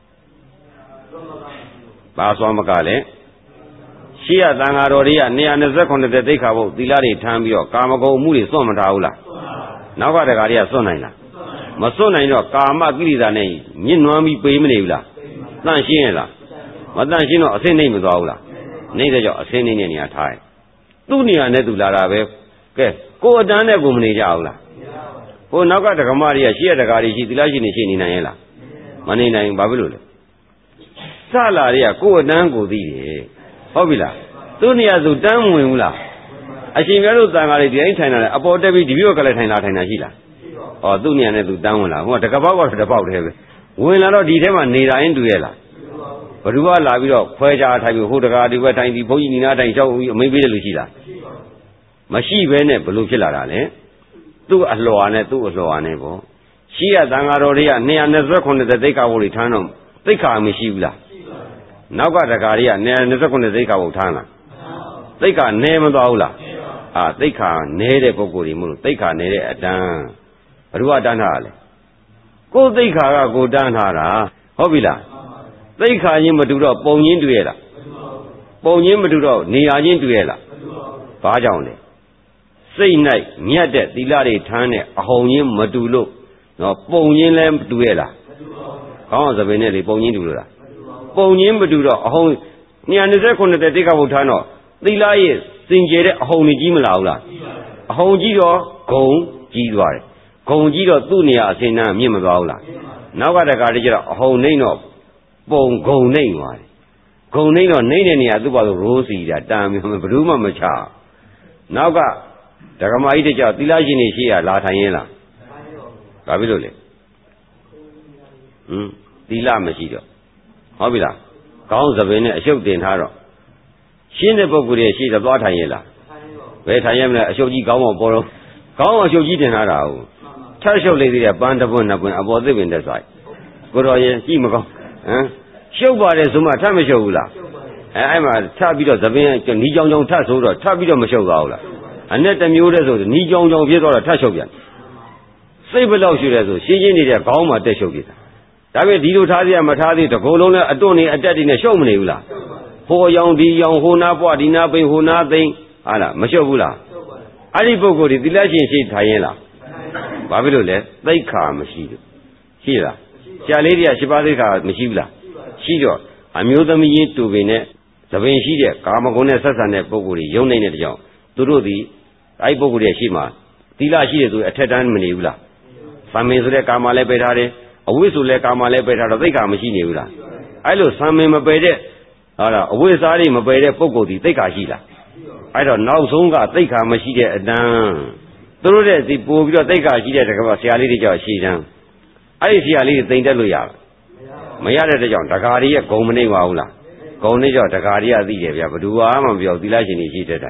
S2: ဘာစွမ်းမကလဲရှေ့ကတန်ဃာတော်တွေက၂၂၇တဲ့သိက္ခာပုဒ်သီလတွေထမ်းပြီးတော့ကာမဂုဏ်မှုတွေစွန့်မထားဘူးလားနောက်ကတကားတွေကစွန့်နိုင်လားမစွန့်နိုင်တော့ကာမကိရိတာနဲ့ညှဉ်းနှွမ်းပြီးပေးမနေဘူးလားတန့်ရှင်းရလားမတန့်ရှင်းတော့အစင်းနှိမ့်မသွားဘူးလားနှိမ့်တဲ့ကြောင့်အစင်းနှိမ့်တဲ့နေရာထားတယ်သူ့နေရာနဲ့သူလာတာပဲကဲကိုယ်အတန်းနဲ့ကိုမနေကြဘူးလားဟိုနောက်ကဒကမတွေကရှေ့ရဒကာတွေရှိသီလရှိနေရှိနေနိုင်ရဲ့လားမနေနိုင်ဘူးဘာဖြစ်လို့လဲစလာတွေကကိုယ်အတန်းကိုသိတယ်ဟုတ်ပြီလားသူ့နေရာသူတန်းမဝင်ဘူးလားအရှင်မြတ်တို့တန်ဃာတွေဒီတိုင်းထိုင်တာလေအပေါ်တက်ပြီးဒီပြောက်ကလည်းထိုင်လာထိုင်တာရှိလားဩသူ့နေရာနဲ့သူတန်းဝင်လာဟိုကတကပေါက်ကတော့တပေါက်တည်းပဲဝင်လာတော့ဒီထဲမှာနေတာရင်တူရဲ့လားဘ누구ကလာပြီးတော့ခွဲခြားထိုင်ပြီးဟိုတကာဒီဘက်ထိုင်ပြီးဘုန်းကြီးနီနာထိုင်လျှောက်ပြီးအမိန့်ပေးတယ်လို့ရှိလားမရှိဘဲနဲ့ဘလို့ဖြစ်လာတာလဲသူ့အလှော်နဲ့သူ့အလှော်နဲ့ပေါ့ရှိရတန်ဃာတော်တွေက၂၂၇တဲ့သိက္ခာပုဒ်တွေထမ်းတော့သိက္ခာမရှိဘူးလားနောက်ကတကာတွေက၂၂၇သိက္ခာပုဒ်ထမ်းလားသိက္ခာနည်းမသွားဘူးလားအာသိက္ခာနည်းတဲ့ပုဂ္ဂိုလ်တွေမို့လို့သိက္ခာနည်းတဲ့အတန်းဘ누구ကတန်းထားရလဲကိုယ်သိက္ခာကကိုယ်တန်းထားတာဟုတ်ပြီလားသိက္ခာချင်းမတူတော့ပုံချင်းတူရဲ့လားပုံချင်းမတူတော့နေရာချင်းတူရဲ့လားဘာကြောင့်လဲစိတ်၌မြတ်တဲ့သီလတွေထမ်းတဲ့အဟုန်ချင်းမတူလို့နော်ပုံချင်းလည်းမတူရဲ့လားကောင်းအောင်သဘင်နဲ့လေပုံချင်းတူလို့လားပုံချင်းမတူတော့အဟုန်၂၂၇တဲ့တိက္ခဘုရားတော့သီလရဲ့စင်ကြယ်တဲ့အဟုန်ကြီးမလာဘူးလားအဟုန်ကြီးတော့ဂုံကြီးသွားတယ်ဂုံကြီးတော့သူ့နေရာအစင်နာမြင့်မသွားဘူးလားနောက်ကတကားတည်းကျတော့အဟုန်နှိမ့်တော့ပုံဂုံနှိမ့်သွားတယ်ဂုံနှိမ့်တော့နှိမ့်တဲ့နေရာသူ့ဘာလို့ရိုးစီတာတန်ပြီးဘယ်သူမှမချနောက်ကဒကမာကြီးတကြောသီလရှင်နေရှိရလာထိုင်ရင်လားဘာဖြစ်လို့လဲဟမ်သီလမရှိတော့ဟုတ်ပြီလားကောင်းသဘင်နဲ့အရှုပ်တင်ထားတော့ရှင်းတဲ့ပုဂ္ဂိုလ်ရဲ့ရှိတော့သွားထိုင်ရင်လားဘယ်ထိုင်ရမလဲအရှုပ်ကြီးကောင်းအောင်ပေါ်တော့ကောင်းအောင်အရှုပ်ကြီးတင်ထားတာဟုတ်ထပ်ရှုပ်လေးသေးတယ်ပန်းတပွန်းနှစ်ပွန်းအပေါ်သိပင်တက်သွားကိုတော်ရင်ကြည့်မကောင်းဟမ်ရှုပ်ပါတယ်ဆိုမှထပ်မရှုပ်ဘူးလားအဲအဲ့မှာထပ်ပြီးတော့သပင်းနီးကြောင်ကြောင်ထပ်ဆိုတော့ထပ်ပြီးတော့မရှုပ်သွားဘူးလားအနဲ့တစ်မျိုးတည်းဆိုနီးကြောင်ကြောင်ဖြစ်သွားတော့ထပ်ရှုပ်ပြန်စိတ်ဘယ်လောက်ရှိလဲဆိုရှင်းရှင်းနေတဲ့ခေါင်းမှာတက်ရှုပ်နေတာဒါပေမဲ့ဒီလိုထားစီရမထားသေးတကိုယ်လုံးနဲ့အတွန့်နေအတက်တွေနဲ့ရှုပ်မနေဘူးလားဟိုရောင်ဒီရောင်ဟိုနာပွားဒီနာပိန်ဟိုနာသိမ့်ဟာလားမရှုပ်ဘူးလားအဲ့ဒီပုဂ္ဂိုလ်ဒီသီလရှင်ရှိထိုင်ရင်လားဘာဖြစ်လို့လဲသိက္ခာမရှိလို့ရှိလားဆရာလေးတွေကရှင်းပါသိက္ခာမရှိဘူးလားရှိတော့အမျိုးသမီးချင်းတူပင်နဲ့သပင်ရှိတဲ့ကာမဂုဏ်နဲ့ဆက်ဆံတဲ့ပုဂ္ဂိုလ်တွေယုံနေတဲ့ကြောင့်သူတို့ဒီအဲ့ပုဂ္ဂိုလ်တွေရှိမှသီလရှိတဲ့သူအထက်တန်းမနေဘူးလားသံမင်ဆိုတဲ့ကာမလည်းပယ်ထားတယ်အဝိဇ္ဇုလည်းကာမလည်းပယ်ထားတော့သိက္ခာမရှိနေဘူးလားအဲ့လိုသံမင်မပယ်တဲ့ဟာလားအဝိဇ္ဇာတွေမပယ်တဲ့ပုဂ္ဂိုလ်ဒီသိက္ခာရှိလားအဲ့တော့နောက်ဆုံးကသိက္ခာမရှိတဲ့အတန်းသူတို့တဲ့ဒီပို့ပြီးတော့သိက္ခာရှိတဲ့တကယ်ဆရာလေးတွေကြောင့်ရှည်တန်းအဲ့ဒီဆရာလေးတွေသိမ့်တက်လို့ရလားမရတဲ့တဲ့ကြောင့်ဒကာတွေရဲ့ဂုံမနှိမ့်ပါဘူးလားဂုံနှိမ့်ကြောင့်ဒကာတွေကသိတယ်ဗျာဘယ်သူမှမပြောသီလရှင်တွေရှိတဲ့တိုင်း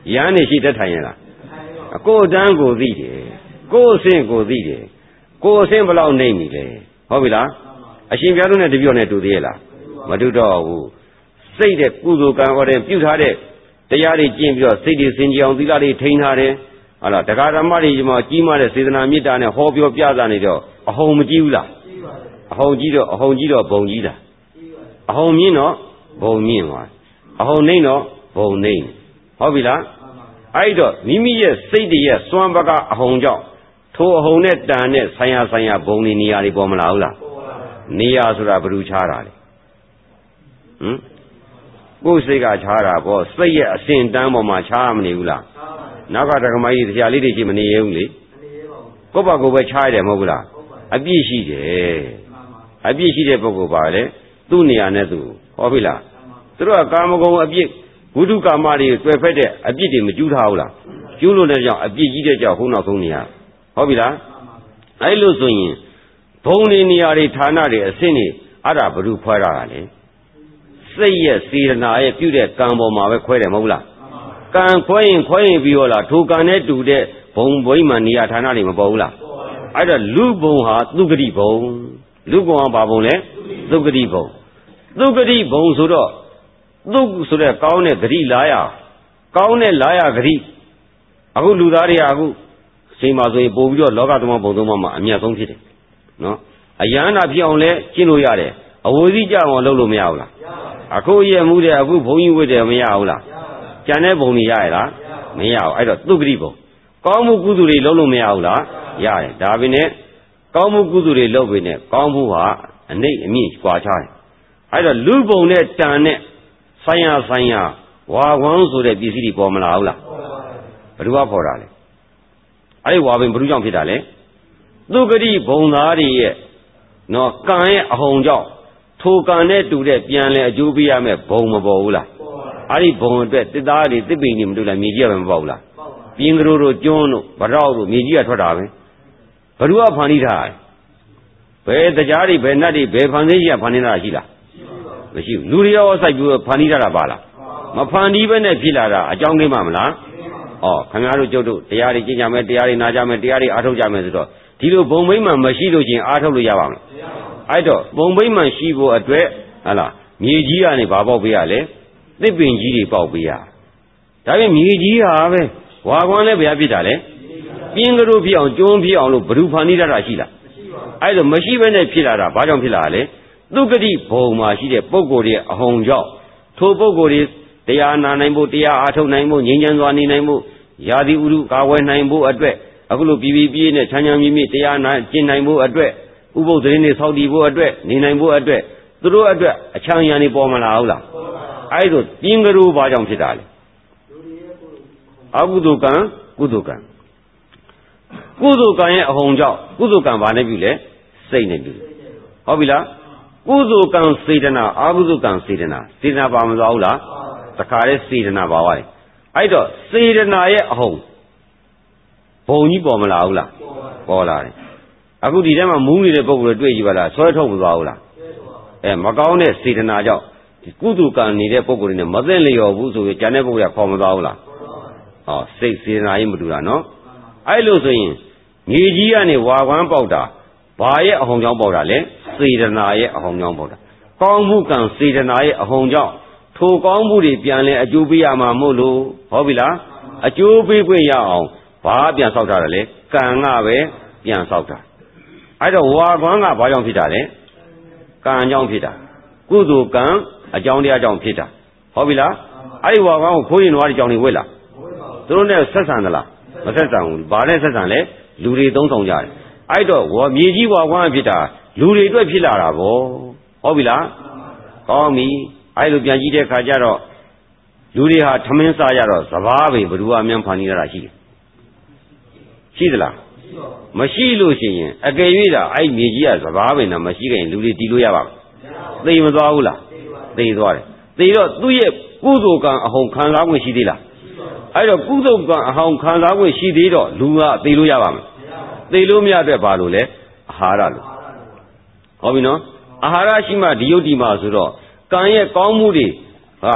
S2: ရန်နေရှိတတ်ထိုင်ရလားကိုယ်တန်းကိုသိတယ်ကိုယ်အဆင့်ကိုသိတယ်ကိုယ်အဆင့်ဘယ်လောက်နေပြီလဲဟုတ်ပြီလားအရှင်ဘုရားတို့နဲ့တပည့်တော်နဲ့တူသေးရဲ့လားမတူတော့ဘူးစိတ်တဲ့ကုသိုလ်ကံဟောတဲ့ပြုထားတဲ့တရားတွေကျင့်ပြီးတော့စိတ်တွေစင်ကြအောင်သီလတွေထိန်းထားတယ်ဟုတ်လားတရားဓမ္မတွေဒီမှာကြီးမားတဲ့စေတနာမေတ္တာနဲ့ဟောပြောပြသနေတော့အဟုန်မကြီးဘူးလားအဟုန်ကြီးတော့အဟုန်ကြီးတော့ဘုံကြီးလားအဟုန်မြင့်တော့ဘုံမြင့်သွားအဟုန်နှိမ့်တော့ဘုံနှိမ့်ဟုတ်ပြီလားအဲ့တော့မိမိရဲ့စိတ်တွေရဲ့စွမ်းပကအဟုန်ကြောင့်ထိုအဟုန်နဲ့တန်နဲ့ဆိုင်ရဆိုင်ရဘုံနေနေရာတွေပေါ်မလာဘူးလားနေရာဆိုတာဘယ်လိုခြားတာလဲဟမ်ကိုယ်စိတ်ကခြားတာပေါ့စိတ်ရဲ့အစဉ်တန်းပေါ်မှာခြားမနေဘူးလားနောက်ကဓမ္မကြီးတရားလေးတွေရှိမနေရဘူးလေကိုယ့်ဘာကိုယ်ပဲခြားရတယ်မဟုတ်ဘူးလားအပြည့်ရှိတယ်အပြည့်ရှိတဲ့ပုဂ္ဂိုလ်ပါလေသူ့နေရာနဲ့သူဟောပြီလားသူတို့ကကာမဂုဏ်အပြည့်ဝိတုကာမတွေတွေ့ဖက်တဲ့အပြစ်တွေမကျူးထားဘူးလားကျူးလို့တဲ့ကြောင့်အပြစ်ကြီးတဲ့ကြောင့်ခုနောက်ဆုံးနေရဟုတ်ပြီလားအဲ့လိုဆိုရင်ဘုံနေနေရာတွေဌာနတွေအဆင့်တွေအဲ့ဒါဘ누구ဖွဲတာလဲစိတ်ရဲ့စေတနာရဲ့ပြုတဲ့ကံပေါ်မှာပဲခွဲတယ်မဟုတ်လားကံခွဲရင်ခွဲရင်ပြီးတော့လားထိုကံနဲ့တူတဲ့ဘုံဘိမှန်နေရာဌာနတွေမပေါ်ဘူးလားအဲ့တော့လူဘုံဟာသူဂတိဘုံလူဘုံဟာဘာဘုံလဲသူဂတိဘုံသူဂတိဘုံဆိုတော့သူဆိုတဲ့ကောင်းတဲ့ဂတိလားရကောင်းတဲ့လားရဂတိအခုလူသားတွေကအခုချိန်မှာဆိုရင်ပို့ပြီးတော့လောကသမဘုံသုံးပါးမှာအမြတ်ဆုံးဖြစ်တယ်နော်အယန္တာဖြစ်အောင်လဲကျင့်လို့ရတယ်အဝိဇ္ဇကြအောင်လုပ်လို့မရဘူးလားအခုရဲ့မှုတဲ့အခုဘုံကြီးဝတ်တယ်မရဘူးလားကျန်တဲ့ဘုံတွေရရလားမရဘူးအဲ့တော့သူဂတိဘုံကောင်းမှုကုသိုလ်တွေလုပ်လို့မရဘူးလားရတယ်ဒါပေမဲ့ကောင်းမှုကုသိုလ်တွေလုပ်ပေနဲ့ကောင်းမှုဟာအနိမ့်အမြင့်ကွာခြားတယ်အဲ့တော့လူဘုံနဲ့တန်နဲ့ဆိုင်ရဆိုင်ရဝါဝန်းဆိုတဲ့ပစ္စည်းတွေပေါ်မလာဘူးလားဘယ်သူကပေါ်တာလဲအဲ့ဒီဝါပင်ဘယ်သူကြောင့်ဖြစ်တာလဲသူဂတိဘုံသားတွေရဲ့နော်ကံရဲ့အဟုန်ကြောင့်ထိုကံနဲ့တူတဲ့ပြန်လဲအကျိုးပေးရမယ်ဘုံမပေါ်ဘူးလားအဲ့ဒီဘုံအတွက်တစ်သားတွေတစ်ပိန်တွေမတူလားမြေကြီးကပဲမပေါ့ဘူးလားပြင်းကလေးတို့ကျွန်းတို့ဗရောက်တို့မြေကြီးကထွက်တာပဲဘယ်သူကဖန်တီးထားဘယ်တရားတွေဘယ်နတ်တွေဘယ်ဖန်သေးကြီးကဖန်တီးတာရှိလားမရှိဘူးလူတွေရောစိုက်ပြီးဖန်တီးတာပါလားမဖန်တီးဘဲနဲ့ဖြစ်လာတာအကြောင်းကိမှမလားဩခင်ဗျားတို့ကျုပ်တို့တရားတွေကျင့်ကြမယ်တရားတွေနာကြမယ်တရားတွေအားထုတ်ကြမယ်ဆိုတော့ဒီလိုဘုံမိမ့်မှမရှိလို့ချင်းအားထုတ်လို့ရပါမလားအဲ့တော့ဘုံမိမ့်မှရှိဖို့အတွက်ဟလာမြေကြီးကနေဘာပေါက်ပေးရလဲသစ်ပင်ကြီးတွေပေါက်ပေးရဒါပြင်မြေကြီးဟာပဲဝါကွမ်းလည်းဘယ်ဖြစ်တာလဲပြင်းကလေးဖြစ်အောင်ကျွန်းဖြစ်အောင်လို့ဘ누구ဖန်တီးတာရှိလားအဲ့တော့မရှိဘဲနဲ့ဖြစ်လာတာဘာကြောင့်ဖြစ်လာလဲသူဂတိဘုံမှာရှိတဲ့ပုဂ္ဂိုလ်ရဲ့အဟုန်ကြောင့်ထိုပုဂ္ဂိုလ်တွေတရားနာနိုင်ဖို့တရားအားထုတ်နိုင်ဖို့ငြိမ်းချမ်းစွာနေနိုင်ဖို့ယာတိဥရုကာဝယ်နိုင်ဖို့အတွက်အခုလိုပြည်ပြည်ပြည့်နဲ့ချမ်းချမ်းမြင့်မြင့်တရားနာကျင့်နိုင်ဖို့အတွက်ဥပုသ်သတင်းတွေဆောက်တည်ဖို့အတွက်နေနိုင်ဖို့အတွက်သူတို့အတွက်အချမ်းရံနေပေါ်မလာဘူးလားအဲ့ဒါပြင်းကလေးဘာကြောင့်ဖြစ်တာလဲအကုသိုလ်ကံကုသိုလ်ကံကုသိုလ်ကံရဲ့အဟုန်ကြောင့်ကုသိုလ်ကံဘာနဲ့ပြုလဲစိတ်နဲ့ပြုဟုတ်ပြီလားကုသိုလ်ကံစေတနာအကုသိုလ်ကံစေတနာစေတနာပါမသွားဘူးလားတခါတည်းစေတနာပါသွားတယ်အဲ့တော့စေတနာရဲ့အဟုန်ဘုံကြီးပေါ်မလာဘူးလားပေါ်လာတယ်အခုဒီထဲမှာမူးနေတဲ့ပုံကိုတွေ့ကြည့်ပါလားဆွဲထုတ်မသွားဘူးလားအဲမကောင်းတဲ့စေတနာကြောင့်ဒီကုသိုလ်ကံနေတဲ့ပုံကိုတွေနဲ့မသိလျော်ဘူးဆိုရင်ကျန်တဲ့ပုံကခေါ်မသွားဘူးလားဟောစိတ်စေတနာကြီးမတူတာနော်အဲ့လိုဆိုရင်မြေကြီးကနေဝါကွမ်းပေါက်တာဘာရဲ့အဟုန်ကြောင့်ပေါက်တာလဲစေတနာရဲ့အဟုန်ကြောင့်ပေါက်တာကောင်းမှုကံစေတနာရဲ့အဟုန်ကြောင့်ထိုကောင်းမှုတွေပြန်လဲအကျိုးပေးရမှာမို့လို့ဟောပြီလားအကျိုးပေးခွင့်ရအောင်ဘာပြန်ဆောက်တာလဲကံကပဲပြန်ဆောက်တာအဲ့တော့ဝါကွမ်းကဘာကြောင့်ဖြစ်တာလဲကံကြောင့်ဖြစ်တာကုသိုလ်ကံအကြောင်းတရားကြောင့်ဖြစ်တာဟောပြီလားအဲ့ဒီဝါကွမ်းကိုခိုးရင်သွားတဲ့ကြောင့်နေဝဲလားသူတို့နဲ့ဆက်ဆံသလားမဆက်ဆံဘူးဘာနဲ့ဆက်ဆံလဲလူတွေသုံးဆောင်ကြတယ်အဲ့တော့ဝါမြေကြီးဝါကွမ်းဖြစ်တာလူတွေအတွက်ဖြစ်လာတာဗောဟုတ်ပြီလားကောင်းပြီအဲ့လိုပြန်ကြည့်တဲ့ခါကျတော့လူတွေဟာထမင်းစားရတော့စဘာပင်ဘ누구အမြန်ဖန်နေရတာရှိတယ်ရှိသလားမရှိလို့ရှိရင်အကယ်၍သာအဲ့မြေကြီးကစဘာပင်တော့မရှိခင်လူတွေတီးလို့ရပါ့မလားသိမသွားဘူးလားသိသွားတယ်သိတော့သူ့ရဲ့ကုသိုလ်ကံအဟုန်ခံစား권ရှိသေးလားအဲ့တော့ကုသိုလ်ကံအဟုန်ခံစား권ရှိသေးတော့လူကသိလို့ရပါ့မလားသိလို့မရတဲ့ဘာလို့လဲအာဟာရလို့ဟောပြီနော်အာဟာရရှိမှဒီယုတ်ဒီမှာဆိုတော့ကံရဲ့ကောင်းမှုတွေဟာ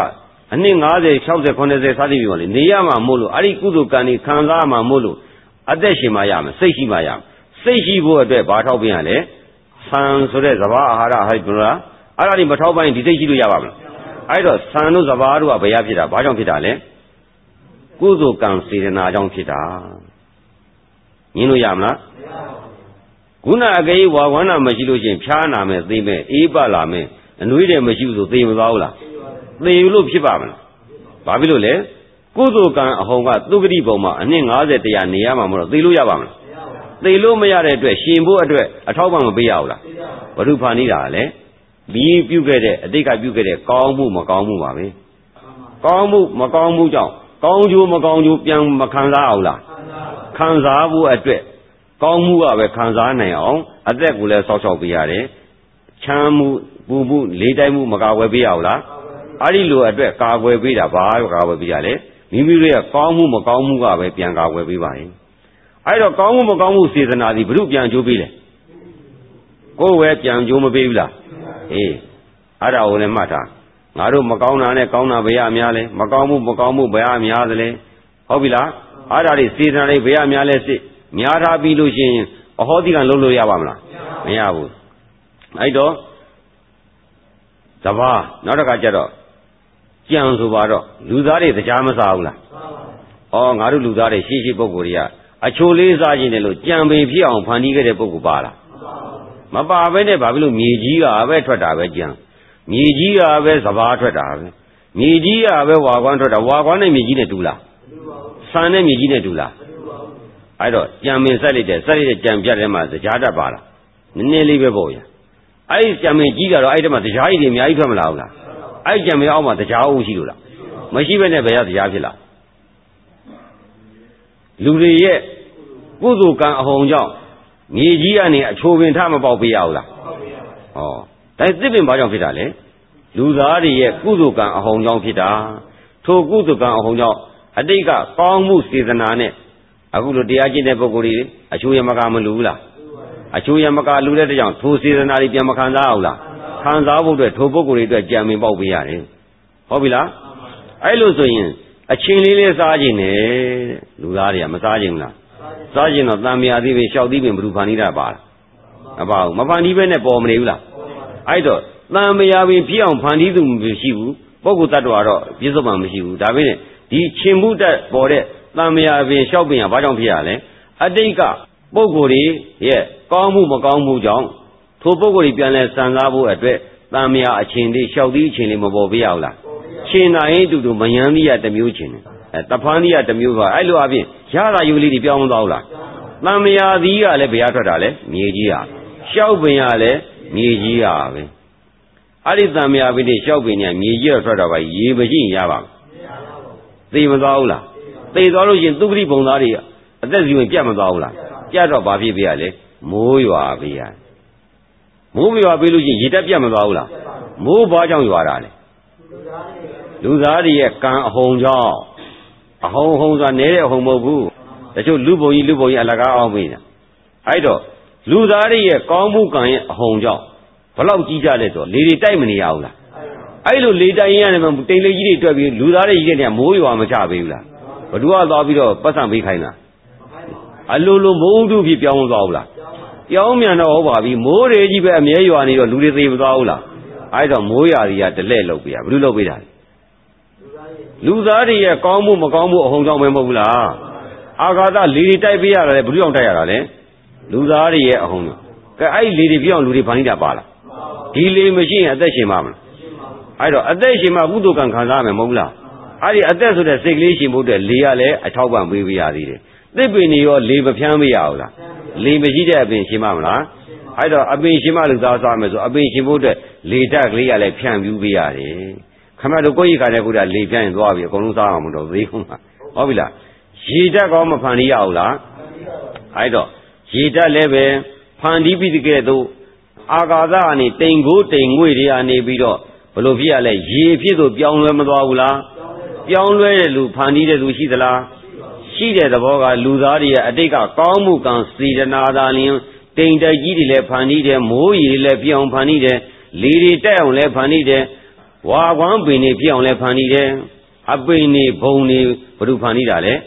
S2: အနှစ်၅၀ ၆၀ ၇၀ စသည်ဖြင့်လေနေရမှာမို့လို့အဲ့ဒီကုသိုလ်ကံนี่ခံစားမှာမို့လို့အသက်ရှင်မှရမယ်စိတ်ရှိမှရမယ်စိတ်ရှိဖို့အတွက်ဘာထောက်ပင်ရလဲဆံဆိုတဲ့စဘာအာဟာရဟိုက်ဘလားအဲ့ဒါဒီမထောက်ပင်ဒီစိတ်ရှိလို့ရပါမလားအဲ့တော့ဆံတို့စဘာတို့ကဘယ်ရဖြစ်တာဘာကြောင့်ဖြစ်တာလဲကုသိုလ်ကံစေတနာကြောင့်ဖြစ်တာညင်းလို့ရမလားခုနအကေဝါဝန္နာမရှိလို့ရှင်ဖြားနာမယ်သိမယ်အေးပတ်လာမယ်အနှွေးတယ်မရှိဘူးဆိုသိမသွားဘူးလားသိလို့ဖြစ်ပါမလားဘာဖြစ်လို့လဲကုသိုလ်ကံအဟုန်ကသုဂတိဘုံမှာအနှစ်၅၀ တရားနေရမှာမလို့သိလို့ရပါမလားသိလို့မရတဲ့အတွက်ရှင်ဖို့အတွက်အထောက်ပံ့မပေးရဘူးလားဘုရုဖာနေတာလေပြီးပြုခဲ့တဲ့အတိတ်ကပြုခဲ့တဲ့ကောင်းမှုမကောင်းမှုပါပဲကောင်းမှုမကောင်းမှုကြောင့်ကောင်းကျိုးမကောင်းကျိုးပြန်မခံစားအောင်လားခံစားဖို့အတွက်ကောင်းမှုကပဲခံစားနိုင်အောင်အသက်ကိုလည်းစောက်ရှောက်ပေးရတယ်ချမ်းမှုပူမှုလေးတိုင်းမှုမကာဝယ်ပေးရဘူးလားအဲ့ဒီလိုအတွက်ကာကွယ်ပေးတာဘာကာကွယ်ပေးရလဲမိမိတို့ရဲ့ကောင်းမှုမကောင်းမှုကပဲပြန်ကာကွယ်ပေးပါရင်အဲ့တော့ကောင်းမှုမကောင်းမှုစေတနာသည်ဘုရုပြန်ကျိုးပေးတယ်ကိုယ်ပဲပြန်ကျိုးမပေးဘူးလားအေးအဲ့ဒါကိုလည်းမှတ်ထားငါတို့မကောင်းတာနဲ့ကောင်းတာဘယ်ရများလဲမကောင်းမှုမကောင်းမှုဘယ်ရများသလဲဟုတ်ပြီလားအဲ့ဒါတွေစေတနာတွေဘယ်ရများလဲစစ်များထားပြီးလို့ရှိရင်အဟောတိကံလုံးလို့ရပါမလားမရဘူးအဲ့တော့တပါးနောက်တစ်ခါကျတော့ကြံဆိုပါတော့လူသားတွေတရားမစားဘူးလားဩငါတို့လူသားတွေရှိရှိပုဂ္ဂိုလ်တွေကအချိုလေးစားခြင်းတယ်လို့ကြံပေဖြစ်အောင်ဖန်တီးခဲ့တဲ့ပုဂ္ဂိုလ်ပါလားမပါဘဲနဲ့ဘာဖြစ်လို့မြေကြီးကပဲထွက်တာပဲကြံမြေကြီးကပဲစဘာထွက်တာပဲမြေကြီးကပဲဝါကွမ်းထွက်တာဝါကွမ်းနဲ့မြေကြီးနဲ့တူလားဆန်နဲ့မြေကြီးနဲ့တူလားအဲ့တော့ကြံပင်ဆက်လိုက်တဲ့ဆက်လိုက်တဲ့ကြံပြတ်ထဲမှာတရားတတ်ပါလားနည်းနည်းလေးပဲပေါ့ဗျာအဲ့ဒီကြံပင်ကြီးကတော့အဲ့ဒီမှာတရားကြီးတွေအများကြီးထွက်မလာဘူးလားအဲ့ကြံပင်အောက်မှာတရားအုပ်ရှိလို့လားမရှိဘဲနဲ့ဘယ်ရတရားဖြစ်လားလူတွေရဲ့ကုသိုလ်ကံအဟုန်ကြောင့်မြေကြီးကနေအချိုပင်ထမပေါက်ပေးရဘူးလားဟောဒါသစ်ပင်ဘာကြောင့်ဖြစ်တာလဲလူသားတွေရဲ့ကုသိုလ်ကံအဟုန်ကြောင့်ဖြစ်တာထိုကုသိုလ်ကံအဟုန်ကြောင့်အတိတ်ကကောင်းမှုစေတနာနဲ့အခုလိုတရားကျင့်တဲ့ပုဂ္ဂိုလ်တွေအချိုးရမကမလူဘူးလားအချိုးရမကလူတဲ့ကြောင့်ထိုစေတနာတွေပြန်မခံစားအောင်လားခံစားဖို့အတွက်ထိုပုဂ္ဂိုလ်တွေအတွက်ကြံပင်ပေါက်ပေးရတယ်ဟုတ်ပြီလားအဲ့လိုဆိုရင်အချင်းလေးလေးစားခြင်းနဲ့လူသားတွေကမစားခြင်းဘူးလားစားခြင်းတော့တန်မြာသေးပင်ရှောက်သေးပင်ဘုရုဖန်နေတာပါလားမပါဘူးမဖန်တီးပဲနဲ့ပေါ်မနေဘူးလားအဲ့တော့တန်မြာပင်ဖြစ်အောင်ဖန်တီးသူမရှိဘူးပုဂ္ဂိုလ်တ attva တော့ပြစ္ဆုတ်မှမရှိဘူးဒါပေမဲ့ဒီချင်းမှုတက်ပေါ်တဲ့တန်မြာပင်ရှောက်ပင်ကဘာကြောင့်ဖြစ်ရလဲအတိတ်ကပုဂ္ဂိုလ်တွေရဲ့ကောင်းမှုမကောင်းမှုကြောင့်ထိုပုဂ္ဂိုလ်တွေပြန်လဲစံစားဖို့အတွက်တန်မြာအချင်းလေးရှောက်သီးအချင်းလေးမပေါ်ပြရဘူးလားချင်းနိုင်တူတူမယမ်းသီးရတစ်မျိုးချင်းအဲတဖန်းသီးရတစ်မျိုးပါအဲ့လိုအပြင်ရတာယူလေးတွေပြောင်းမသွားဘူးလားတန်မြာသီးကလည်းဘယ်ရထွက်တာလဲမြေကြီးဟာရှောက်ပင်ကလည်းမြေကြီးဟာပဲအဲ့ဒီတန်မြာပင်တွေရှောက်ပင်ညာမြေကြီးတော့ထွက်တာပါရေမရှိရင်ရပါမသိမသွားဘူးလားသိသွားလို့ရှင်သုခတိဘုံသားတွေအသက်စီဝင်ပြတ်မသွားဘူးလားပြတ်တော့ဘာဖြစ်ပြရလဲမိုးရွာပြရမိုးရွာပြီးလို့ရှင်ရေတက်ပြတ်မသွားဘူးလားမိုးဘာကြောင့်ရွာတာလဲလူသားတွေရဲ့ကံအဟုန်ကြောင့်အဟုန်ဟုန်ဆိုတာနဲတဲ့အဟုန်မဟုတ်ဘူးတချို့လူပုံကြီးလူပုံကြီးအလကားအောင်ပေးတာအဲ့တော့လူသားတွေရဲ့ကောင်းမှုကံရဲ့အဟုန်ကြောင့်ဘလောက်ကြီးကြလဲဆိုလေတွေတိုက်မနေရဘူးလားအဲ့လိုလေတိုက်ရင်ရတယ်မတိမ်လေးကြီးတွေတွက်ပြီးလူသားတွေကြီးတဲ့မိုးရွာမချပေးဘူးလားဘ누구ကသွားပြီးတော့ပတ်စံပေးခိုင်းတာအလိုလိုမိုးဥတုဖြစ်ပြောင်းမသွားဘူးလားပြောင်းမြန်တော့ဟုတ်ပါပြီမိုးတွေကြီးပဲအမြဲရွာနေတော့လူတွေသေမသွားဘူးလားအဲ့တော့မိုးရွာတွေကတလဲလောက်ပြရဘ누구လောက်ပေးတာလူသားတွေရဲ့ကောင်းမှုမကောင်းမှုအဟုန်ကြောင့်ပဲမဟုတ်ဘူးလားအာဃာတလေတွေတိုက်ပေးရတာလေဘ누구အောင်တိုက်ရတာလဲလူသားတွေရဲ့အဟုန်ကြောင့်ကဲအဲ့လေတွေပြောင်းလူတွေဖန်နေတာပါလားဒီလေမရှိရင်အသက်ရှင်ပါမလားအဲ့တော့အသက်ရှင်မှကုသိုလ်ကံခံစားရမယ်မဟုတ်လားအဲ့ဒီအသက်ဆိုတဲ့စိတ်ကလေးရှင်ဖို့အတွက်လေရလဲအထောက်ပံ့ပေးပေးရသေးတယ်သစ်ပင်တွေရောလေမဖြန်းပေးရဘူးလားလေမရှိတဲ့အပင်ရှင်မမလားအဲ့တော့အပင်ရှင်မလူသားစားမယ်ဆိုအပင်ရှင်ဖို့အတွက်လေတက်ကလေးရလဲဖြန့်ပြူးပေးရတယ်ခမရတို့ကိုယ့်ရေခါတဲ့ခုတည်းလေဖြန့်ရင်သွားပြီအကုန်လုံးစားအောင်မတော့သေးဘူးဟုတ်ပြီလားရေတက်ကောမဖန်တီးရဘူးလားအဲ့တော့ရေတက်လည်းပဲဖန်တီးပြီးတဲ့သို့အာဃာတအနေတိမ်ကိုတိမ်ငွေတွေအနေပြီးတော့ဘလို့ဖြစ်ရလဲရေဖြစ်သို့ပြောင်းလဲမသွားဘူးလားပြောင်းလဲတဲ့လူဖန်တီးတဲ့လူရှိသလားရှိတဲ့သဘောကလူသားတွေရဲ့အတိတ်ကကောင်းမှုကံစေတနာသာလျင်တိမ်တိုက်ကြီးတွေလည်းဖန်တီးတယ်မိုးရီတွေလည်းပြောင်းဖန်တီးတယ်လေတွေတက်အောင်လည်းဖန်တီးတယ်ဝါကွမ်းပင်နေဖြစ်အောင်လဲဖန်တီးတယ်အပင်နေဘုံနေဘ누구ဖန်တီးတာလဲ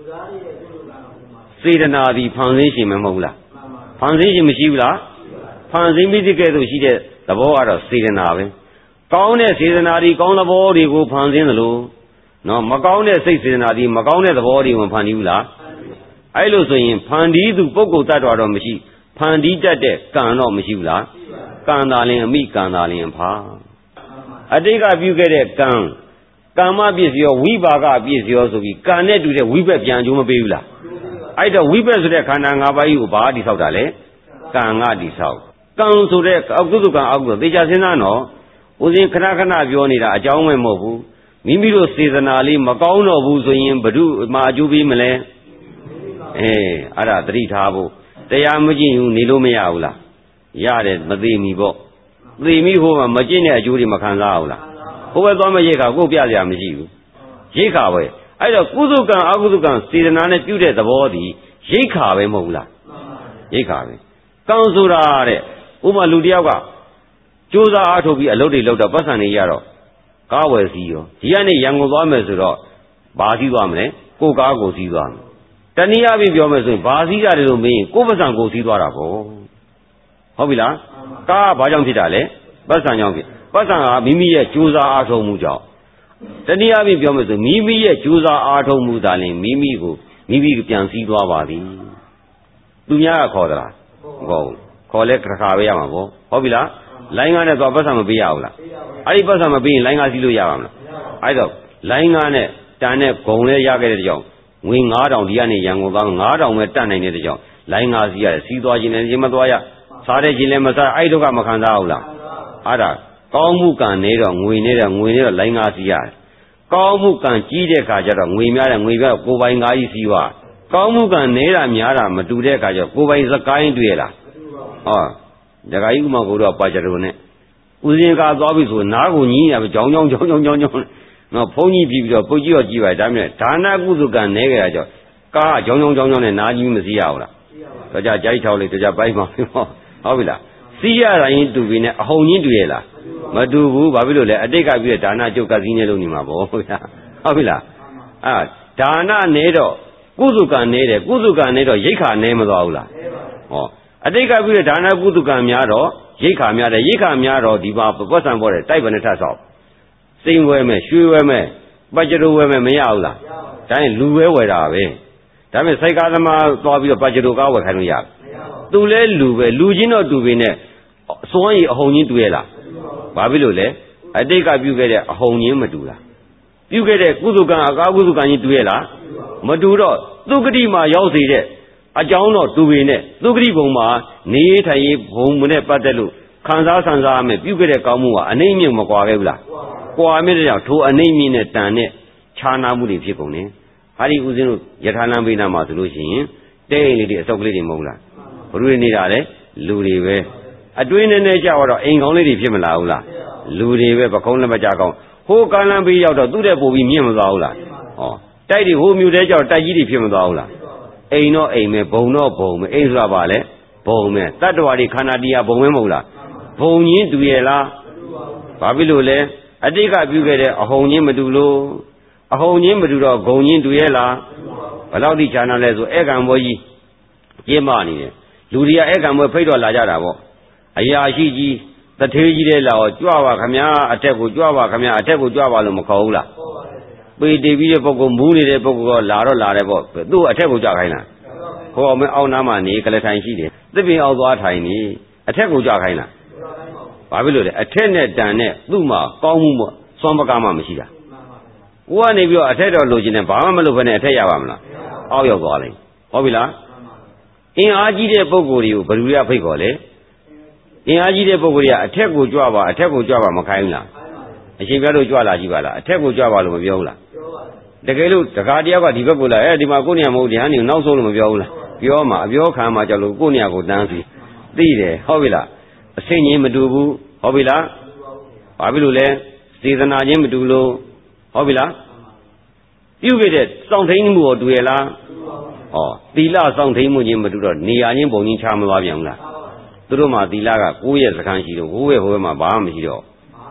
S2: စေတနာသည်ဖန်ဆင်းရှင်မဟုတ်လားဖန်ဆင်းရှင်မရှိဘူးလားဖန်ဆင်းပြီးတဲ့ကဲ့သို့ရှိတဲ့သဘောကတော့စေတနာပဲကောင်းတဲ့စေတနာဒီကောင်းသဘောတွေကိုဖန်ဆင်းသလိုနော်မကောင်းတဲ့စိတ်စေတနာဒီမကောင်းတဲ့သဘောတွေကိုဖန်တီးဘူးလားအဲ့လိုဆိုရင်ဖန်တီးသူပုဂ္ဂိုလ်တ attva တော့မရှိဖန်တီးတတ်တဲ့ကံတော့မရှိဘူးလားကံသာလင်အမိကံသာလင်ဖာအတိတ်ကပြုခဲ့တဲ့ကံကမ္မပစ္စည်းရောဝိပါကပစ္စည်းရောဆိုပြီးကံနဲ့တူတဲ့ဝိဘက်ပြန်ကျိုးမပေးဘူးလားအဲ့တော့ဝိဘက်ဆိုတဲ့ခန္ဓာ၅ပါးကြီးကိုဘာတိဆောက်တာလဲကံကတိဆောက်ကံဆိုတဲ့အကုသိုလ်ကံအကုသိုလ်သေချာစဉ်းစားနော်ဦးဇင်းခဏခဏပြောနေတာအကြောင်းမဲ့မဟုတ်ဘူးမိမိတို့စေတနာလေးမကောင်းတော့ဘူးဆိုရင်ဘ누구မှာအကျိုးပေးမလဲအေးအဲ့ဒါသတိထားဖို့တရားမကျင့်ဘူးနေလို့မရဘူးလားရတယ်မသိမီပေါ့သိမိဟိုမှာမကျင့်တဲ့အကျိုးတွေမခံစားဘူးလားဟိုဘက်သွားမရိတ်ခါကိုပြစရာမရှိဘူးရိတ်ခါပဲအဲ့တော့ကုသကံအကုသကံစေတနာနဲ့ပြုတဲ့သဘောတည်းရိတ်ခါပဲမဟုတ်ဘူးလားရိတ်ခါပဲကံဆိုတာတဲ့ဥပမာလူတယောက်ကကြိုးစားအားထုတ်ပြီးအလုပ်တွေလုပ်တော့ပတ်စံတွေရတော့ကားဝယ်စီးရောဒီကနေရန်ကုန်သွားမယ်ဆိုတော့ဘာစီးသွားမလဲကိုကားကိုစီးသွားမယ်တနည်းအားဖြင့်ပြောမယ်ဆိုရင်ဘာစီးရတယ်လို့မင်းကိုပတ်စံကိုစီးသွားတာပေါ့ဟုတ်ပြီလားကားကဘာကြောင့်ဖြစ်တာလဲပတ်စံကြောင့်ဖြစ်ပတ်စံကမိမိရဲ့ကြိုးစားအားထုတ်မှုကြောင့်တနည်းအားဖြင့်ပြောမယ်ဆိုမိမိရဲ့ကြိုးစားအားထုတ်မှုသာလင်မိမိကိုမိမိပြန်စီးသွားပါသည်သူများကခေါ်သလားမဟုတ်ဘူးခေါ်လဲခါခါပဲရမှာပေါ့ဟုတ်ပြီလားလိုင်းကားနဲ့သွားပတ်စံမပေးရဘူးလားအဲ့ဒီပတ်စံမပေးရင်လိုင်းကားစီးလို့ရပါမလားအဲ့တော့လိုင်းကားနဲ့တန်နဲ့ဂုံလဲရခဲ့တဲ့ကြောင့်ငွေ၅တောင်ဒီကနေရန်ကုန်သွား၅တောင်ပဲတတ်နိုင်တဲ့ကြောင့်လိုင်းကားစီးရတယ်စီးသွားခြင်းလည်းခြင်းမသွားရစားတဲ့ခြင်းလည်းမစားအဲ့ဒုက္ခမခံစားဘူးလားအဲ့ဒါကောင်းမှုကံနေတော့ငွေနေတော့ငွေနေတော့လိုင်းကားစီးရတယ်ကောင်းမှုကံကြီးတဲ့ခါကျတော့ငွေများတယ်ငွေပြတော့ကိုယ်ပိုင်ကားကြီးစီးသွားကောင်းမှုကံနေတာများတာမတူတဲ့ခါကျတော့ကိုယ်ပိုင်စကိုင်းတွေ့လားဟောဒကာကြီးဥမကိုတော့ပါကြတော့နဲ့ဦးစင်းကားသွားပြီဆိုနားကိုညင်းရပဲကြောင်းကြောင်းကြောင်းကြောင်းကြောင်းကြောင်းနော်ဘုန်းကြီးပြီးပြီးတော့ပုတ်ကြီးတော့ကြည့်ပါဒါမြဲဒါနကုသကံနေကြရကြောကားကြောင်းကြောင်းကြောင်းကြောင်းနဲ့နားကြီးမစီးရဘူးလားတော့ကြကြိုက်ထောက်လိုက်တော့ကြပိုက်ပါဟုတ်ပြီလားစီးရတာရင်တူပြီနဲ့အဟုန်ကြီးတူရဲ့လားမတူဘူးဘာဖြစ်လို့လဲအတိတ်ကပြည့်ဒါနကျုပ်ကစည်းနေလို့နေမှာပေါ့ဟုတ်လားဟုတ်ပြီလားအာဒါနနေတော့ကုသကံနေတယ်ကုသကံနေတော့ရိတ်ခါနေမသွားဘူးလားဟောအတိတ်ကပြည့်ဒါနကုသကံများတော့ရိတ်ခါများတယ်ရိတ်ခါများတော့ဒီပါပတ်စံပေါ်တယ်တိုက်ပနဲ့ထပ်ဆောက်စိမ့်ဝဲမဲ့ရွှေဝဲမဲ့ပတ်ကြိုးဝဲမဲ့မရဘူးလားဒါရင်လူဝဲဝယ်တာပဲဒါပေမဲ့စိုက်ကားသမားသွားပြီးတော့ပတ်ကြိုးကားဝယ်ခိုင်းလို့ရသူလဲလူပဲလူချင်းတော့တူပြီနဲ့အစွမ်းရည်အဟုန်ချင်းတူရဲ့လားဘာဖြစ်လို့လဲအတိတ်ကပြုခဲ့တဲ့အဟုန်ချင်းမတူလားပြုခဲ့တဲ့ကုသကံအကာကုသကံချင်းတူရဲ့လားမတူတော့သူဂတိမှာရောက်စေတဲ့အကြောင်းတော့တူပေနဲ့သူဂတိဘုံမှာနေထိုင်ရေးဘုံနဲ့ပတ်သက်လို့ခံစားဆန်းစားမယ်ပြုခဲ့တဲ့ကောင်းမှုကအနှိမ့်မြင့်မကွာခဲ့ဘူးလားကွာမြင့်တဲ့ကြောင့်ထိုအနှိမ့်မြင့်တဲ့တန်နဲ့ခြားနာမှုတွေဖြစ်ကုန်တယ်ဟာဒီဦးဇင်းတို့ယထာလမ်းပိနာမှာဆိုလို့ရှိရင်တဲအိမ်လေးတွေအစောက်ကလေးတွေမဟုတ်လားဘ누구တွေနေတာလဲလူတွေပဲအတွင်းနဲ့နဲ့ကြောက်တော့အိမ်ကောင်းလေးတွေဖြစ်မလာဘူးလားလူတွေပဲပကုံးလက်မကြကောင်းဟိုကမ်းလမ်းပေးရောက်တော့သူ့တဲ့ပို့ပြီးမြင့်မသွားဘူးလားဟောတိုက်တွေဟိုမြို့တဲကြောက်တိုက်ကြီးတွေဖြစ်မသွားဘူးလားအိမ်တော့အိမ်ပဲဘုံတော့ဘုံပဲအိမ်ဆိုတာပါလေဘုံပဲတတ္တဝါတွေခန္ဓာတရားဘုံပဲမဟုတ်လားဘုံချင်းတူရဲ့လားဘာဖြစ်လို့လဲအတိတ်ကပြုခဲ့တဲ့အဟုန်ချင်းမတူလို့အဟုန်ချင်းမတူတော့ဂုံချင်းတူရဲ့လားဘယ်လောက်ထိခြားနာလဲဆိုဧကံဘောကြီးကျင်းပနေတယ်လူတွေကဧကံဘောဖိတ်တော့လာကြတာပေါ့အရာရှိကြီးတထေးကြီးတဲ့လာတော့ကြွပါခမညာအထက်ကိုကြွပါခမညာအထက်ကိုကြွပါလို့မခေါ်ဘူးလားပေတီးပြီးတဲ့ပုဂ္ဂိုလ်မူးနေတဲ့ပုဂ္ဂိုလ်ကလာတော့လာတယ်ပေါ့သူ့အထက်ကိုကြွခိုင်းလားဟောမင်းအောက်နားမှာနေကလထိုင်ရှိတယ်သစ်ပင်အောက်သွားထိုင်နေအထက်ကိုကြွခိုင်းလားဘာဖြစ်လို့လဲအထက်နဲ့တန်နဲ့သူ့မှာကောင်းမှုမစွမ်းပကားမှမရှိတာကိုကနေပြီးတော့အထက်တော့လိုချင်တယ်ဘာမှမလုပ်ဘဲနဲ့အထက်ရပါမလားအောက်ရောက်သွားလိမ့်ဟုတ်ပြီလားအင်အားကြီးတဲ့ပုဂ္ဂိုလ်တွေကိုဘယ်သူရဖိတ်ခေါ်လဲအင်အားကြီးတဲ့ပုဂ္ဂိုလ်တွေကအထက်ကိုကြွပါအထက်ကိုကြွပါမခိုင်းဘူးလားအရှင်ပြတို့ကြွလာကြည့်ပါလားအထက်ကိုကြွပါလို့မပြောဘူးလားတကယ်လို့တကားတယောက်ကဒီဘက်ကိုလာအဲဒီမှာကိုယ့်နေရာမဟုတ်ဒီဟန်နေနောက်ဆုံးလို့မပြောဘူးလားပြောမှအပြောခံမှကြောက်လို့ကိုယ့်နေရာကိုတန်းစီသိတယ်ဟုတ်ပြီလားအဆင့်ချင်းမတူဘူးဟုတ်ပြီလားဘာဖြစ်လို့လဲစေတနာချင်းမတူလို့ဟုတ်ပြီလားပြုခဲ့တဲ့စောင့်ထိန်မှုကိုတူရဲ့လားဩသီလစောင့်ထိန်မှုချင်းမတူတော့နေရာချင်းပုံချင်းချားမသွားပြန်ဘူးလားသူတို့မှာသီလကကိုယ့်ရဲ့စခန်းရှိတော့ကိုယ့်ရဲ့ဟိုဘက်မှာဘာမှမရှိတော့ဟ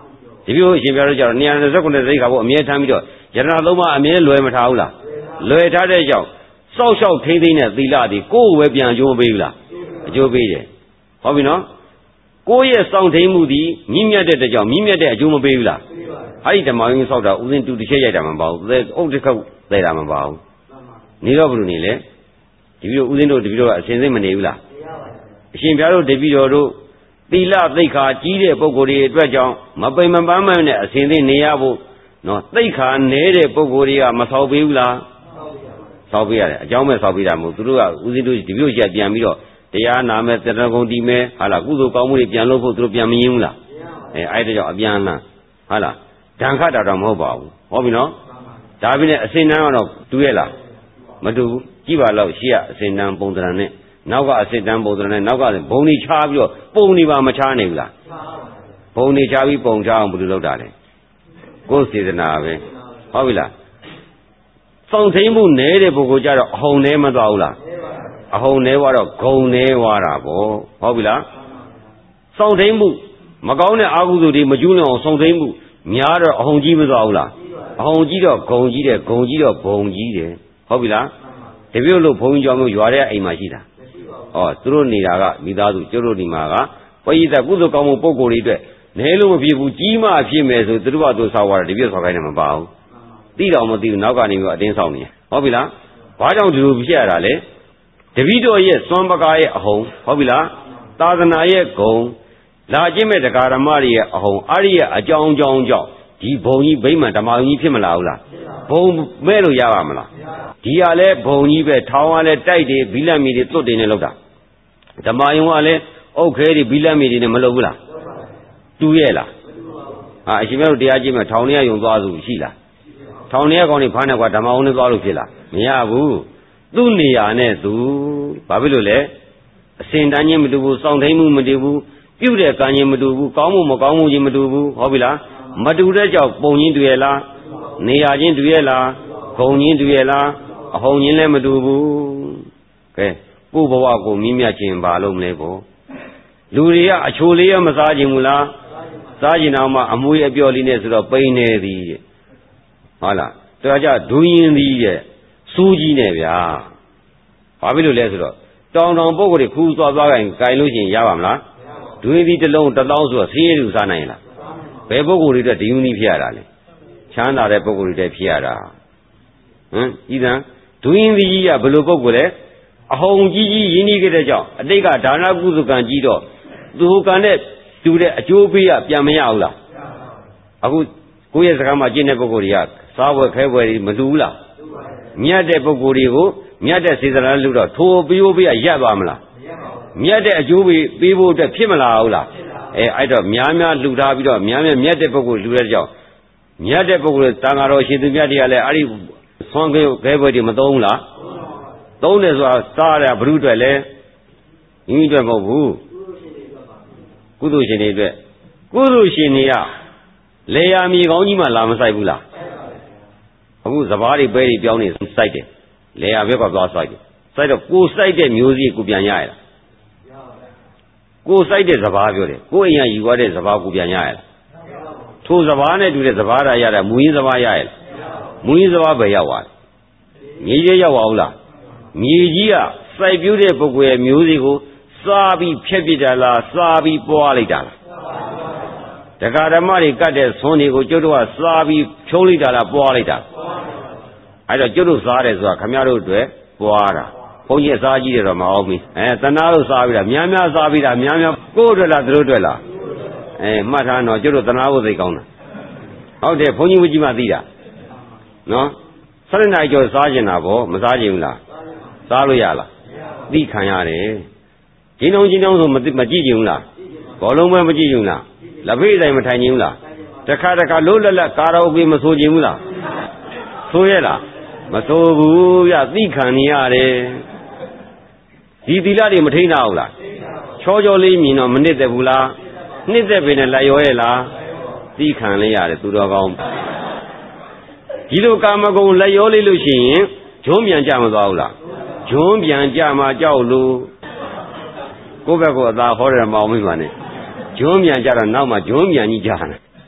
S2: ဒီလိုရှင်ပြတော့ကြတော့နေရာ၂၉သိက္ခာပုဒ်အမြဲထမ်းပြီးတော့ယတနာသုံးပါးအမြဲလွယ်မထားဘူးလားလွယ်ထားတဲ့ကြောင့်စောက်ရှောက်ထိမ့်သိမ့်တဲ့သီလဒီကိုယ့်ကိုပဲပြန်အကျိုးပေးဘူးလားအကျိုးပေးတယ်ဟုတ်ပြီနော်ကိုယ့်ရဲ့စောင့်ထိန်မှုဒီမြင့်မြတ်တဲ့ကြောင့်မြင့်မြတ်တဲ့အကျိုးမပေးဘူးလားအဲ့ဒီဓမ္မယုံစောက်တာဥစဉ်တူတစ်ချက်ရိုက်တာမပါဘူးသဲအုတ်တစ်ခေါက်သဲတာမပါဘူးနေတော့ဘယ်လိုနေလဲဒီပြီးတော့ဥစဉ်တို့ဒီပြီးတော့အစဉ်စိတ်မနေဘူးလားအရှင်ဘုရားတို့တပည့်တော်တို့သီလသိက္ခာကြီးတဲ့ပုဂ္ဂိုလ်တွေအတွက်ကြောင့်မပိန်မပန်းမနဲ့အစဉ်သိနေရဖို့နော်သိက္ခာနည်းတဲ့ပုဂ္ဂိုလ်တွေကမဆောက်ပေးဘူးလားဆောက်ပေးရတယ်အကြောင်းမဲ့ဆောက်ပေးတာမဟုတ်သူတို့ကဥစဉ်တို့ဒီပြီးတော့ပြန်ပြီးတော့တရားနာမယ်တရဏဂုံတီးမယ်ဟာလားကုသိုလ်ကောင်းမှုတွေပြန်လုပ်ဖို့သူတို့ပြန်မရင်းဘူးလားအဲအဲ့ဒါကြောင့်အပြန်လာဟာလားဒဏ်ခတ်တာတော့မဟုတ်ပါဘူးဟုတ်ပြီနော်ဒါပြင်းနဲ့အစဉ်တန်းကတော့တူရဲ့လားမတူဘူးကြည့်ပါလောက်ရှေ့ကအစဉ်တန်းပုံသဏ္ဍာန်နဲ့နောက်ကအစစ်တမ်းပုံသဏ္ဍာန်နဲ့နောက်ကဘုံနေချားပြီးတော့ပုံနေပါမချားနေဘူးလားဘုံနေချားပြီးပုံချားအောင်ဘယ်လိုလုပ်တာလဲကိုယ်စေတနာပဲဟုတ်ပြီလားစောင့်သိမ့်မှုနဲတဲ့ပုဂ္ဂိုလ်ကြတော့အဟုန်နဲမသွားဘူးလားအဟုန်နဲသွားတော့ဂုံနဲသွားတာပေါ့ဟုတ်ပြီလားစောင့်သိမ့်မှုမကောင်းတဲ့အာဟုသူတွေမကျူးလွန်အောင်စောင့်သိမ့်မှုများတော့အဟုန်ကြီးမသွားဘူးလားအဟုန်ကြီးတော့ဂုံကြီးတယ်ဂုံကြီးတော့ဘုံကြီးတယ်ဟုတ်ပြီလားတပြည့်လို့ဘုံကြီးကြောင့်မျိုးရွာတဲ့အိမ်မှာရှိတာဩသူတို့နေတာကမိသားစုကျတို့ဒီမှာကပရိသတ်ကုသိုလ်ကောင်းမှုပုံကိုယ်တွေအတွက်နဲလို့မဖြစ်ဘူးကြီးမှဖြစ်မယ်ဆိုသူတို့ကသူဆောက်သွားတယ်ဒီပြည့်ဆောက်ခိုင်းတယ်မပါဘူးသိတော်မသိဘူးနောက်ကနေပြီးအတင်းဆောက်နေဟုတ်ပြီလားဘာကြောင့်ဒီလိုဖြစ်ရတာလဲတပည့်တော်ရဲ့စွမ်းပကားရဲ့အဟုန်ဟုတ်ပြီလားသာသနာရဲ့ဂုံလာခြင်းမဲ့တရားဓမ္မတွေရဲ့အဟုန်အဲ့ဒီရဲ့အကြောင်းအကြောင်းကြောင့်ဒီဘုံကြီးဗိမ္မာန်ဓမ္မယုံကြီးဖြစ်မလာဘူးလားဘုံမဲ့လို့ရပါမလားဒီကလည်းဘုံကြီးပဲထောင်းကလည်းတိုက်တယ်ဘီလက်မီတွေသွတ်တယ်နဲ့လောက်တာဓမ္မယုံကလည်းအုတ်ခဲတွေဘီလက်မီတွေနဲ့မလုပ်ဘူးလားတူရဲ့လားဟာအရှင်မြတ်တို့တရားကြည့်မဲ့ထောင်ထဲယုံသွားစုရှိလားထောင်ထဲကောင်တွေဖမ်းတယ်ကွာဓမ္မယုံနဲ့သွားလို့ဖြစ်လားမရဘူးသူ့နေရာနဲ့သူဘာဖြစ်လို့လဲအစဉ်တန်းချင်းမတူဘူးစောင့်ထိန်မှုမတူဘူးပြုတဲ့ကံချင်းမတူဘူးကောင်းမှုမကောင်းမှုချင်းမတူဘူးဟုတ်ပြီလားမတူတဲ့ကြောင့်ပုံချင်းတူရဲ့လားနေရာချင်းတူရဲ့လားဂုံချင်းတူရဲ့လားအဟုန်ချင်းလည်းမတူဘူးကဲကိုယ်ဘဝကိုမြင့်မြတ်ခြင်းပါလို့မလဲကိုလူတွေကအချိုလေးရမစားခြင်းဘူးလားစားခြင်းတော့မှအမွေအပြော်လေးနဲ့ဆိုတော့ပိန်နေသည်တဲ့ဟုတ်လားတော်ကြဒူးရင်သည်တဲ့စူးကြီးနဲ့ဗျာဘာဖြစ်လို့လဲဆိုတော့တောင်တောင်ပုဂ္ဂိုလ်တွေခူးသွားသွားကြရင်ကြိုင်လို့ရှိရင်ရပါမလားဒူးရင်သည်တစ်လုံးတစ်လောင်းဆိုတော့ဆေးရည်စားနိုင်လားဘယ်ပုဂ္ဂိုလ်တွေအတွက်ဒီယူနီဖြစ်ရတာလဲချမ်းသာတဲ့ပုဂ္ဂိုလ်တွေတက်ဖြစ်ရတာဟမ်ဤတန်ဒူးရင်သည်ကြီးကဘယ်လိုပုဂ္ဂိုလ်လဲအဟုန်ကြီးကြီးရင်းနှီးခဲ့တဲ့ကြောင့်အတိတ်ကဒါနကုသကံကြီးတော့သူကံနဲ့တူတဲ့အကျိုးပေးရပြန်မရဘူးလားအခုကိုယ့်ရဲ့စကားမှာကျင့်တဲ့ပုဂ္ဂိုလ်တွေကစားဝယ်ခဲဝယ်တွေမတူဘူးလားမြတ်တဲ့ပုဂ္ဂိုလ်တွေကိုမြတ်တဲ့စေတနာလို့တော့ထိုပေးဖို့ပေးရရပ်သွားမလားမြတ်တဲ့အကျိုးပေးပေးဖို့အတွက်ဖြစ်မလားဟုတ်လားအဲအဲ့တော့များများလှူထားပြီးတော့များများမြတ်တဲ့ပုဂ္ဂိုလ်လှူတဲ့ကြောင့်မြတ်တဲ့ပုဂ္ဂိုလ်တန်ဃာတော်ရှင်သူမြတ်တွေကလည်းအဲ့ဒီဆွမ်းခဲခဲဝယ်တွေမသုံးဘူးလားသုံးတယ်ဆိုတာစားရဘုရုအတွက်လဲမိမိအတွက်မဟုတ်ဘူးကုသိုလ်ရှင်တွေအတွက်ကုသိုလ်ရှင်တွေကလေယာမြေကောင်းကြီးမှလာမဆိုင်ဘူးလားအခုစပားတွေပဲတွေပြောင်းနေစိုက်တယ်လေယာဘက်ကသွားစိုက်တယ်စိုက်တော့ကိုစိုက်တဲ့မျိုးစီကိုပြန်ရရလားကိုစိုက်တဲ့စပားပြောတယ်ကိုအိမ်ကယူရတဲ့စပားကိုပြန်ရရလားထိုစပားနဲ့တူတဲ့စပားဓာရတာမူရင်းစပားရရလားမူရင်းစပားပဲရောက်သွားတယ်မြေကြီးရောက်အောင်လားမြေကြီးကစိုက်ပြူးတဲ့ပုဂ္ဂိုလ်ရဲ့မျိုးစီကိုစားပြီးဖြက်ပြစ်ကြလားစားပြီးပွားလိုက်တာလားတရားဓမ္မတွေကတ်တဲ့ဆွန်းတွေကိုကျုပ်တို့ကစားပြီးဖြုံးလိုက်တာလားပွားလိုက်တာအဲ့တော့ကျုပ်တို့စားတယ်ဆိုတာခမရတို့အတွက်ပွားတာဘုန်းကြီးစားကြည့်တယ်တော့မအောင်ဘူးအဲတဏှာတို့စားပြီးတာများများစားပြီးတာများများကိုယ်အတွက်လားသူတို့အတွက်လားအဲမှတ်ထားတော့ကျုပ်တို့တဏှာဖို့သိကောင်းတာဟုတ်တယ်ဘုန်းကြီးဝကြီးမှသိတာနော်ဆယ်နှစ်ကျော်စားကျင်တာဗောမစားကျင်ဘူးလားစားလို့ရလားသိခံရတယ်ဂျင်းတုံးဂျင်းတုံးဆိုမမကြည့်ကြဘူးလားဘောလုံးပဲမကြည့်ကြဘူးလားလက်ဖေးတိုင်းမထိုင်ကြဘူးလားတခါတခါလို့လက်လက်ကာရာအိုကေမဆိုကြဘူးလားဆိုရဲ့လားမဆိုဘူးရသိခံနေရတယ်ဒီသီလတွေမထိန်းတာဟုတ်လားချောချောလေးမြင်တော့မနစ်သက်ဘူးလားနှစ်သက်ပင်နဲ့လိုက်ရောရဲ့လားသိခံလေးရတယ်သူတော်ကောင်းဒီလိုကာမဂုဏ်လက်ရောလေးလို့ရှိရင်ဂျုံးပြန်ကြမသွားဘူးလားဂျုံးပြန်ကြမှာကြောက်လို့ကိုယ့်ဘက်ကအသာဟောတယ်မအောင်မိပါနဲ့ဂျုံးပြန်ကြတော့နောက်မှဂျုံးပြန်ကြီးကြတယ်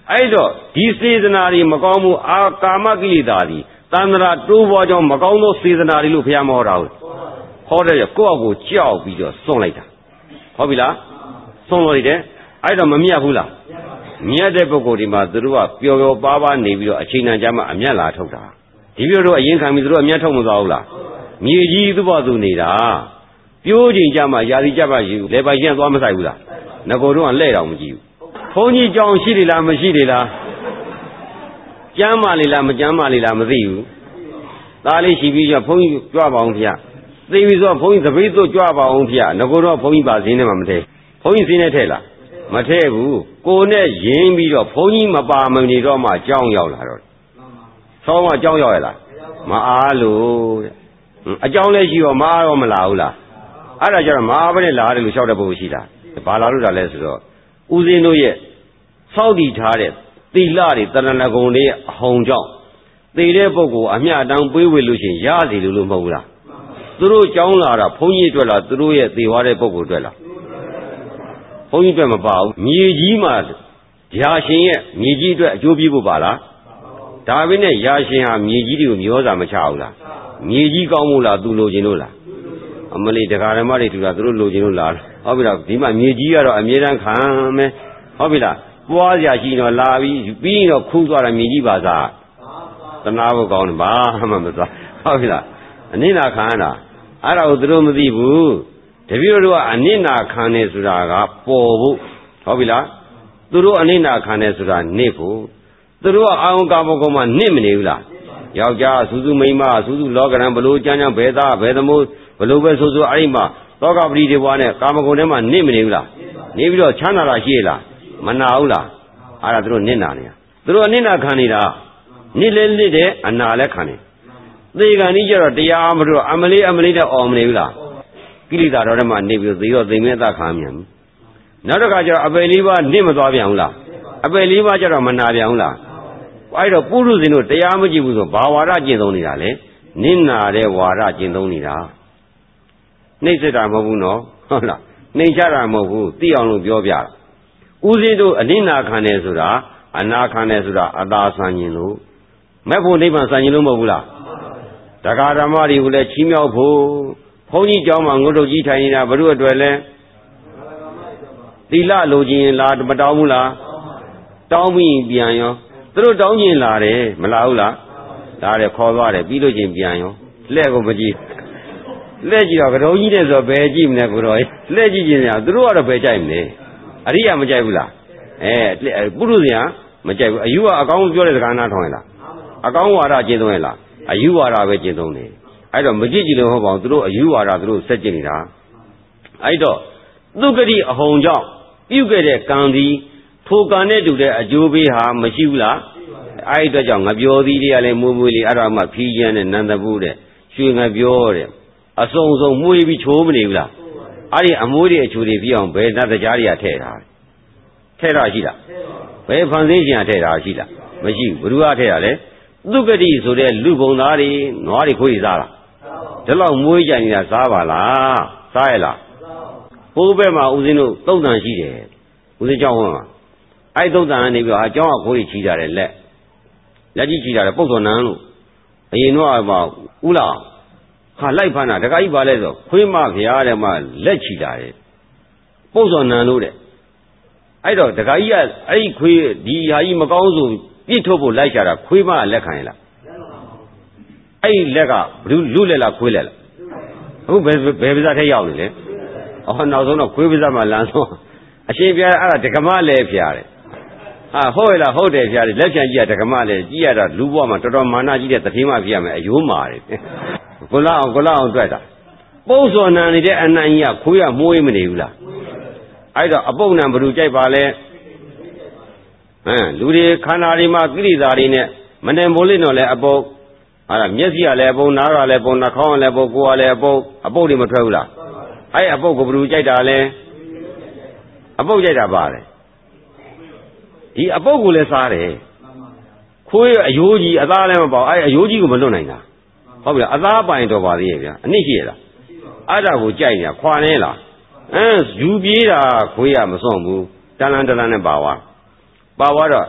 S2: အဲ့တော့ဒီစေတနာတွေမကောင်းဘူးအာကာမကိလေသာတွေတဏ္ဍာတိုးပွားကြောင့်မကောင်းသောစေတနာတွေလို့ဘုရားမဟောတာဘူးဟောတယ်ကိုယ့်အကိုကြောက်ပြီးတော့စွန့်လိုက်တာဟုတ်ပြီလားစွန့်လို့ရတယ်အဲ့တော့မမြတ်ဘူးလားမြတ်တဲ့ပုဂ္ဂိုလ်ဒီမှာသူတို့ကပျော်ပျော်ပါးပါးနေပြီးတော့အချိန်တန်ကြမှာအမျက်လာထုတ်တာဒီပြောတော့အရင်ခံပြီးသူတို့အမျက်ထုတ်မသွားဘူးလားမြေကြီးသူ့ဘောသူနေတာပြိုးချိန်ကြမှာယာစီကြပါယူလေပိုင်ရှင်းသွားမဆိုင်ဘူးလားငကိုတော့လှဲ့တော်မကြည့်ဘူးဘုန်းကြီးကြောင်ရှိတယ်လားမရှိတယ်လားကျမ်းမာလေလားမကျမ်းမာလေလားမသိဘူးသားလေးရှိပြီးကြဘုန်းကြီးကြွပါအောင်ဗျာသိပြီဆိုဘုန်းကြီးသပိတ်တို့ကြွပါအောင်ဗျာငကိုတော့ဘုန်းကြီးပါစင်းနဲ့မှမထဲဘုန်းကြီးစင်းနဲ့ထဲလားမထဲဘူးကိုနဲ့ရင်းပြီးတော့ဘုန်းကြီးမပါမနေတော့မှကြောင်းရောက်လာတော့ဆောင်းကကြောင်းရောက်ရလားမအားလို့တဲ့အကြောင်းလည်းရှိတော့မအားတော့မလာဘူးလားအဲ့ဒါကြတော့မအားဘဲနဲ့လာတယ်လို့လျှောက်တဲ့ပုဂ္ဂိုလ်ရှိတာဘာလာလို့တာလဲဆိုတော့ဦးဇင်းတို့ရဲ့စောက်တည်ထားတဲ့သီလတွေတဏှာဂုံတွေအဟုန်ကြောင့်သေတဲ့ပုဂ္ဂိုလ်အမျှတန်းပေးဝေလို့ရှိရင်ရစီလို့လို့မဟုတ်ဘူးလားသူတို့ကြောင်းလာတာဘုန်းကြီးအတွက်လားသူတို့ရဲ့သေသွားတဲ့ပုဂ္ဂိုလ်အတွက်လားဘုန်းကြီးအတွက်မပါဘူးမြေကြီးမှာရာရှင်ရဲ့မြေကြီးအတွက်အကျိုးပြုဖို့ပါလားဒါပဲနဲ့ရာရှင်ဟာမြေကြီးတွေကိုမျောစာမချဘူးလားမြေကြီးကောင်းမို့လားသူလိုချင်လို့လားအမလီတရားဓမ္မတွေတူတာသူတို့လိုချင်လို့လားဟုတ်ပြီလားဒီမှာမြေကြီးကတော့အမြဲတမ်းခံမယ်ဟုတ်ပြီလားပွားစရာရှိတော့လာပြီးပြီးရင်တော့ခူးသွားတာမြေကြီးပါစားတနာဖို့ကောင်းတယ်ဘာမှမသွားဟုတ်ပြီလားအနိနာခံရတာအဲ့ဒါကိုသူတို့မသိဘူးတပည့်တို့ကအနိနာခံနေဆိုတာကပေါ်ဖို့ဟုတ်ပြီလားသူတို့အနိနာခံနေဆိုတာနစ်ဖို့သူတို့ကအာယုံကာမဂုဏ်မှာနစ်မနေဘူးလားယောက်ျားစူးစူးမိန်းမစူးစူးလောကရန်ဘလို့ကြမ်းကြမ်းဘယ်သားဘယ်သမိုးဘလို့ပဲဆိုဆိုအဲ့ဒီမှာသောကပတိတွေဘွားနဲ့ကာမဂုဏ်ထဲမှာနစ်မနေဘူးလားနေပြီးတော့ချမ်းသာတာရှိလားမနာဘူးလားအဲ့ဒါသူတို့နစ်နာနေတာသူတို့အနစ်နာခံနေတာနစ်လဲနစ်တယ်အနာလဲခံနေသေကံကြီးကျတော့တရားမလို့အမလေးအမလေးနဲ့အော်မနေဘူးလားကိလေသာတော်ထဲမှာနေပြီးသေတော့သိမဲသက်ခံမြန်နောက်တစ်ခါကျတော့အပယ်လေးပါးနစ်မသွားပြန်ဘူးလားအပယ်လေးပါးကျတော့မနာပြန်ဘူးလားအဲ့တော့ပုရုဇဉ်တို့တရားမကြည့်ဘူးဆိုဘာဝါဒကျင့်သုံးနေတာလဲနစ်နာတဲ့ဝါဒကျင့်သုံးနေတာနှိမ့်စစ်တာမဟုတ်ဘူးနော်ဟုတ်လားနှိမ့်ချတာမဟုတ်ဘူးသိအောင်လို့ပြောပြတာဦးဇင်းတို့အနိနာခံတယ်ဆိုတာအနာခံတယ်ဆိုတာအသာဆံခြင်းလို့မဲ့ဖို့နိဗ္ဗာန်ဆံခြင်းလို့မဟုတ်ဘူးလားတရားဓမ္မတွေကိုလည်းချီးမြှောက်ဖို့ဘုန်းကြီးကျောင်းမှာငုတ်တုတ်ကြီးထိုင်နေတာဘုရုအတွက်လဲသီလလိုချင်လားမတောင်းဘူးလားတောင်းပြီးပြန်ရောသူတို့တောင်းကျင်လာတယ်မလာဘူးလားလာတယ်ခေါ်သွားတယ်ပြီးလို့ချင်းပြန်ရောလှဲ့ကိုမကြည့်လှဲ့ကြည့်တော့ကတော်ကြီးတဲ့ဆိုဘယ်ကြည့်မလဲကိုတော်လှဲ့ကြည့်ခြင်းညာသူတို့ကတော့ဘယ်ကြိုက်မလဲအရိယာမကြိုက်ဘူးလားအဲပုရုဇဉ်ကမကြိုက်ဘူးအယူကအကောင်းပြောတဲ့စကားနားထောင်ရလားအကောင်းဝါဒကျင့်သုံးရလားအယူဝါဒပဲကျင့်သုံးတယ်အဲ့တော့မကြည့်ကြည့်လို့ဟုတ်ပါဘူးသူတို့အယူဝါဒသူတို့ဆက်ကျင့်နေတာအဲ့တော့သူကတိအဟုန်ကြောင့်ပြုခဲ့တဲ့ကံဒီထိုကံနဲ့တူတဲ့အကျိုးပေးဟာမရှိဘူးလားအဲ့ဒီအတွက်ကြောင့်ငပြောသီးတွေကလည်းမွေးမွေးလေးအဲ့တော့မှဖီးရန်နဲ့နန္ဒပုတဲ့ရွှေငပြောတဲ့အစုံစုံမှုေးပြီးချိုးမနေဘူးလားအဲ့ဒီအမွေးတွေအချိုးတွေပြအောင်ဘယ်နတ်တရားတွေကထည့်ထားထည့်တာရှိလားဘယ်ဖန်ဆင်းရှင်ကထည့်တာရှိလားမရှိဘူးဘယ်သူကထည့်တာလဲသူကတိဆိုတဲ့လူပုံသားတွေနွားတွေခွေးစားလားဒီလောက်မွေးကြနေတာစားပါလားစားရလားဟိုဘက်မှာဦးဇင်းတို့သုံးတန်ရှိတယ်ဦးဇင်းเจ้าဟောမှာအဲ့သုံးတန်ကနေပြီးတော့အเจ้าကခွေးချီတာတယ်လက်လက်ကြီးချီတာတယ်ပုတ်စော်နန်းလို့အရင်တော့မှဦးလာဟာလိုက်ဖမ်းတာတခါကြီးပါလဲဆိုခွေးမဖျားတယ်မှလက်ချီတာတယ်ပုတ်စော်နန်းလို့တဲ့အဲ့တော့တခါကြီးကအဲ့ဒီခွေးဒီဟာကြီးမကောင်းဆိုပြစ်ထုတ်ဖို့လိုက်ချတာခွေးမလက်ခံရလားအဲ့ဒီလက်ကဘလူလူလက်လားခွေးလက်လားအခုဘယ်ဘယ်ပါးစပ်ထဲရောက်နေလဲအော်နောက်ဆုံးတော့ခွေးပါးစပ်မှာလမ်းဆုံးအရှင်ပြအဲ့ဒါဒကမလဲဖျားတယ်ဟာဟုတ်ရလားဟုတ်တယ်ဖျားတယ်လက်ဖြန်ကြီးကဒကမလဲကြည့်ရတာလူဘဝမှာတော်တော်မာနကြီးတဲ့တထေးမဖြစ်ရမယ်အယိုးမာတယ်ကိုလာအောင်ကိုလာအောင်တွေ့တာပုတ်စော်နံနေတဲ့အနံကြီးကခွေးကမွေးမနေဘူးလားအဲ့တော့အပုပ်နံဘယ်သူကြိုက်ပါလဲဟမ်လူတွေခန္ဓာတွေမှာကိလေသာတွေနဲ့မနေမိုးလေးတော့လဲအပုပ်အဲ့ဒါမျက်စိကလည်းအပုပ်နားကလည်းပုပ်နှာခေါင်းကလည်းပုပ်ကိုယ်ကလည်းအပုပ်အပုပ်တွေမထွက်ဘူးလားအဲ့အပုပ်ကိုဘယ်သူကြိုက်တာလဲအပုပ်ကြိုက်တာပါတယ်ဒီအပုပ်ကိုလည်းစားတယ်ခွေးအယိုးကြီးအသားလည်းမပေါအဲ့အယိုးကြီးကိုမလွတ်နိုင်တာဟုတ်ပြီလားအသားပိုင်တော့ပါသေးရဲ့ဗျာအနည်းရှိရလားအဲ့ဒါကိုကြိုက်နေတာခွာနေလားအင်းယူပြေးတာခွေးကမစွန့်ဘူးတန်လန်တန်လန်နဲ့ပါသွားပါသွားတော့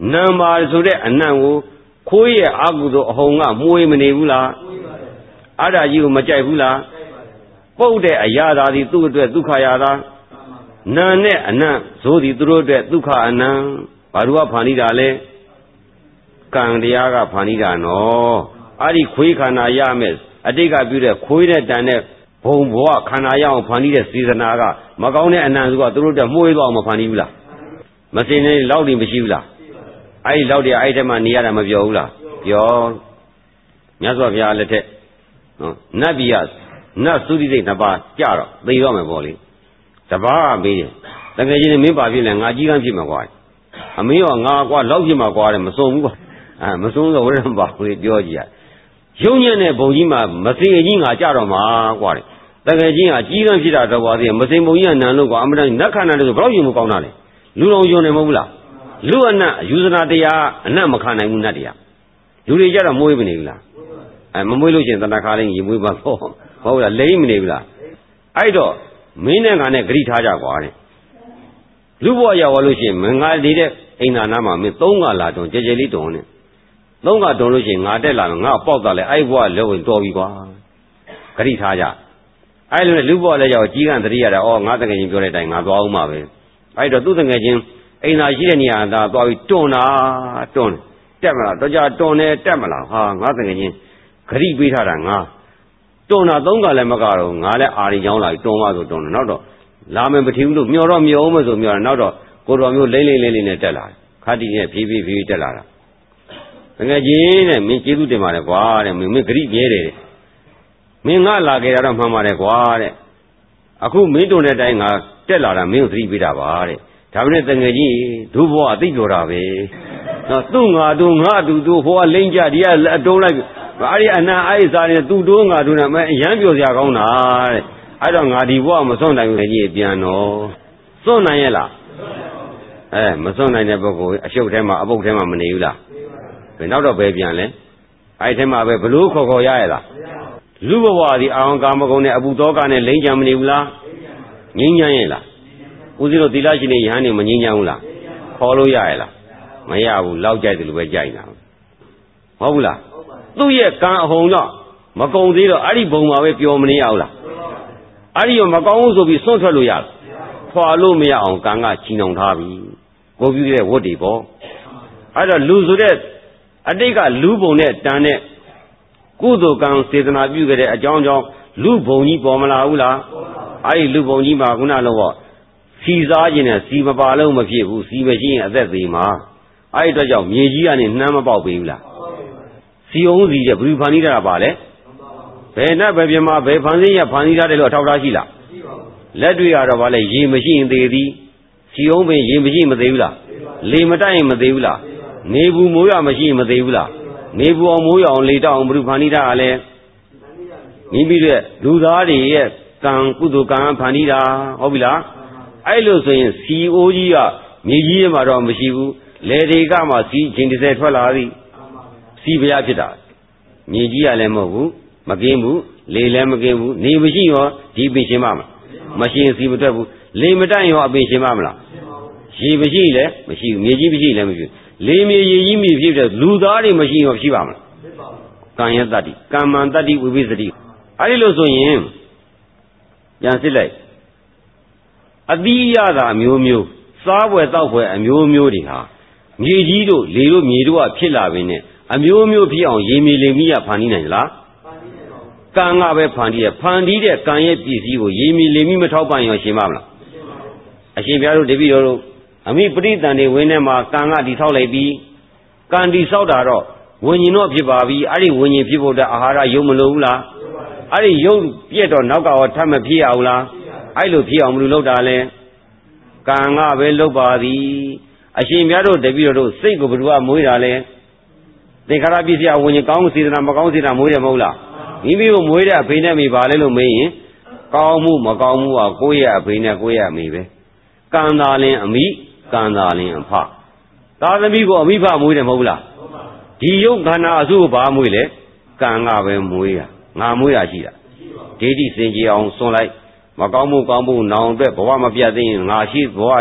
S2: နံပါဆိုတဲ့အနံ့ကိုခိုးရဲ့အာကုသို့အဟုန်ကမွေမနေဘူးလားအဲ့ဒါကြီးကိုမကြိုက်ဘူးလားပုတ်တဲ့အရာသာသည်သူ့အတွက်ဒုက္ခရာသာနာနဲ့အနံ့ဇိုးသည်သူတို့အတွက်ဒုက္ခအနံ့ဘာလို့ကဖန်တီးတာလဲကံတရားကဖန်တီးတာနော်အဲ့ဒီခွေးခန္ဓာရမယ်အတိတ်ကပြုတဲ့ခွေးတဲ့တန်တဲ့ဘုံဘဝခန္ဓာရအောင်ဖန်တီးတဲ့စေတနာကမကောင်းတဲ့အနံ့စုကသူတို့အတွက်မှုေးသွားအောင်မဖန်တီးဘူးလားမစင်နေလောက်တယ်မရှိဘူးလားအဲ့ဒီလောက်တည်းအဲ့ထဲမှာနေရတာမပြောဘူးလားပြောမြတ်စွာဘုရားလက်ထက်နော်နတ်ပြည်ကနတ်သုတိစိတ်နှစ်ပါးကြတော့သိတော့မယ်ပေါ့လေတပါးကမေးတယ်တကယ်ချင်းမင်းပါဖြစ်လဲငါကြီးကန်းဖြစ်မှာကွာအမေရောငါကွာလောက်ဖြစ်မှာကွာတယ်မစုံဘူးကွာအဲမစုံတော့ဝရံပါဘူးလေပြောကြည့်ရရုံညံ့တဲ့ဘုံကြီးမှာမစင်ကြီးငါကြတော့မှာကွာတယ်တကယ်ချင်းကကြီးကန်းဖြစ်တာတော့ပါသေးတယ်မစင်ဘုံကြီးကနန်လို့ကွာအမတန်နတ်ခန္ဓာတွေဆိုဘယ်လောက်ရင်မကောင်းတာလဲလူတော်ယုံနေမဟုတ်ဘူးလားလူအနတ်ယူဇနာတရားအနတ်မခံနိုင်ဘူးနတ်တရားလူတွေကြတော့မွေးမနေဘူးလားအဲမမွေးလို့ရှိရင်တဏ္ဍာခါလေးရေမွေးပါပေါ့ဟုတ်လားလိမ့်မနေဘူးလားအဲ့တော့မင်းနဲ့ငါနဲ့ဂရိထားကြကွာတဲ့လူဘဝရောက်သွားလို့ရှိရင်မငါနေတဲ့အိမ်သာနာမှာမင်းသုံးကလာတွန်ကြဲကြဲလေးတွန်နဲ့သုံးကတွန်လို့ရှိရင်ငါတက်လာမယ်ငါပေါက်တာလဲအဲ့ဘဝလုံးဝင်တော်ပြီကွာဂရိထားကြအဲ့လိုနဲ့လူဘဝလည်းရောက်ကြီးကံတတိရတာဩငါတကယ်ချင်းပြောတဲ့အတိုင်းငါသွားအောင်ပါပဲအဲ့တော့သူ့တကယ်ချင်းအိမ်သာရှိတဲ့နေရာသာသွားပြီးတွန်တာတွန်တက်မလားတော့ကြတွန်နေတက်မလားဟာငါတကယ်ချင်းဂရိပေးထားတာငါတွန်တာသုံးကလည်းမကတော့ငါလည်းအာရီချောင်းလာပြီးတွန်မဆိုတွန်တယ်နောက်တော့လာမယ်မထီဘူးလို့မျောတော့မျောအောင်မဆိုမျောတယ်နောက်တော့ကိုတော်မျိုးလိမ့်လိမ့်လိမ့်လိမ့်နဲ့တက်လာတယ်ခါတီနဲ့ဖြည်းဖြည်းဖြည်းတက်လာတာတကယ်ချင်းတဲ့မင်းကျေးဇူးတင်ပါတယ်ကွာတဲ့မင်းမင်းဂရိမြဲတယ်တဲ့မင်းငါလာခဲ့တာတော့မှန်ပါတယ်ကွာတဲ့အခုမင်းတွန်တဲ့အတိုင်းငါတက်လာတာမင်းကိုသတိပေးတာပါတဲ့ဒါပေမဲ့တကယ်ကြီးဒုဘဝအသိပြောတာပဲနော်သူ့ငါတို့ငါတူတို့ဟိုကလိမ့်ကြဒီကအတုံးလိုက်အဲ့ဒီအနာအဲ့ဒီစားနေသူ့တို့ငါတို့နဲ့မအရန်ပြောစရာကောင်းတာတဲ့အဲ့တော့ငါဒီဘဝမစွန့်နိုင်ဘူးကြီးပြန်တော့စွန့်နိုင်ရဲ့လားအဲမစွန့်နိုင်တဲ့ပုဂ္ဂိုလ်အရှုပ်ထဲမှာအပုပ်ထဲမှာမနေဘူးလားဘယ်နောက်တော့ပဲပြန်လဲအဲ့ထဲမှာပဲဘလို့ခေါ်ခေါ်ရရဲ့လားလူဘဝဒီအာဝံကာမဂုဏ်နဲ့အပူတောကနဲ့လိမ့်ကြမနေဘူးလားငြိမ်းချမ်းရဲ့လားဦးဇင်းတို့သီလရှင်တွေယဟန်နေမငြိမ်းချမ်းဘူးလားခေါ်လို့ရရဲ့လားမရဘူးလောက်ကြိုက်တယ်လို့ပဲကြိုက်တာဟုတ်ဘူးလားသူ့ရဲ့ကံအဟုန်တော့မကုံသေးတော့အဲ့ဒီဘုံမှာပဲပျော်မနေရဘူးလားအဲ့ဒီရောမကောင်းဘူးဆိုပြီးစွန့်ထွက်လို့ရလားခွာလို့မရအောင်ကံကချီနှောင်ထားပြီကိုပြုတဲ့ဝတ်တွေပေါ့အဲ့တော့လူဆိုတဲ့အတိတ်ကလူဘုံနဲ့တန်တဲ့ကုသိုလ်ကံစေတနာပြုခဲ့တဲ့အကြောင်းကြောင့်လူဘုံကြီးပေါ်မလာဘူးလားအဲ့ဒီလူဘုံကြီးမှာခုနလုံးပေါ့စီစားခြင်းနဲ့စီမပါလို့မဖြစ်ဘူးစီမရှိရင်အသက်သေးမှာအဲ့ဒီအတွက်ကြောင့်မြေကြီးကနေနှမ်းမပေါက်ပေးဘူးလားစီအောင်စီတဲ့ဘယ်သူဖန်တီးတာပါလဲဘယ်နဲ့ဘယ်ပြမဘယ်ဖန်ဆင်းရဖန်တီးထားတယ်လို့အထောက်ထားရှိလားလက်တွေ့ရတော့ဗာလဲရေမရှိရင်သေးသည်စီအောင်ပင်ရေမရှိမသေးဘူးလားလေမတိုက်ရင်မသေးဘူးလားနေဘူးမိုးရမရှိရင်မသေးဘူးလားနေဘူးအောင်မိုးရအောင်လေတောက်အောင်ဘယ်သူဖန်တီးတာလဲမိမိတို့လူသားတွေရဲ့ကံကုသိုလ်ကံဖန်တီးတာဟုတ်ပြီလားအဲ့လိုဆိုရင်စီအိုးကြီးကမြေကြီးထဲမှာတော့မရှိဘူးလေတွေကမှစီချင်းတစ်ဆယ်ထွက်လာသည်စီဖျားဖြစ်တာမြေကြီးကလည်းမဟုတ်ဘူးမကင်းဘူးလေလည်းမကင်းဘူးနေမရှိရောဒီပင်ရှင်မမလားမရှင်စီမထွက်ဘူးလေမတိုက်ရောအပင်ရှင်မမလားရေမရှိလည်းမရှိဘူးမြေကြီးမရှိလည်းမရှိဘူးလေမြေရေကြီးမြေဖြစ်တဲ့လူသားတွေမရှိရောရှိပါမလားကံယတ္တိကမ္မန္တတိဝိပိသတိအဲ့ဒီလိုဆိုရင်ပြန်စစ်လိုက်အတိယတာအမျိုးမျိုးစားပွဲတောက်ပွဲအမျိုးမျိုးတွေဟာမြေကြီးတို့လေတို့မြေတို့ကဖြစ်လာပြီနဲ့အမျိုးမျိုးဖြစ်အောင်ရေမြေလေမိရဖန်တီးနိုင်လားကံကပဲဖန်တီးရဖန်တီးတဲ့ကံရဲ့ပစ္စည်းကိုရေမြေလေမိမထောက်ပံ့ရောရှင်ပါမလားအရှင်ဘုရားတို့တပည့်တော်တို့အမိပရိသန်တွေဝင်းထဲမှာကံကတိဆောက်လိုက်ပြီးကံတိဆောက်တာတော့ဝิญဉ်တော့ဖြစ်ပါပြီအဲ့ဒီဝิญဉ်ဖြစ်ဖို့တဲ့အာဟာရယုံမလို့ဘူးလားအဲ့ဒီယုံပြက်တော့နောက်ကရောထပ်မဖြစ်ရဘူးလားအဲ့လိုဖြစ်အောင်မလို့လုပ်တာလဲကံကပဲလုပ်ပါသည်အရှင်မြတ်တို့တပည့်တော်တို့စိတ်ကိုဘယ်သူကမွေးတာလဲသင်္ခါရပစ္စယဝิญဉ်ကောင်းစေတနာမကောင်းစေတနာမွေးတယ်မဟုတ်လားမိမိကိုမွေးတဲ့အဖေနဲ့မိပါလဲလို့မေးရင်ကောင်းမှုမကောင်းမှုကကိုယ့်ရဲ့အဖေနဲ့ကိုယ့်ရဲ့အမေပဲကံသာလင်အမိကံသာလင်အဖသာသမီကိုအမိဖမွေးတယ်မဟုတ်လားဒီယုတ်ခန္ဓာအစုကိုဘာမွေးလဲကံကပဲမွေးတာငါမွေးတာရှိတာဒိဋ္ဌိစင်ကြယ်အောင်စွန့်လိုက်မကောင်းမှုကောင်းမှုနောင်အတွက်ဘဝမပြတ်သိရင်ငါရှိဘဝအတွက်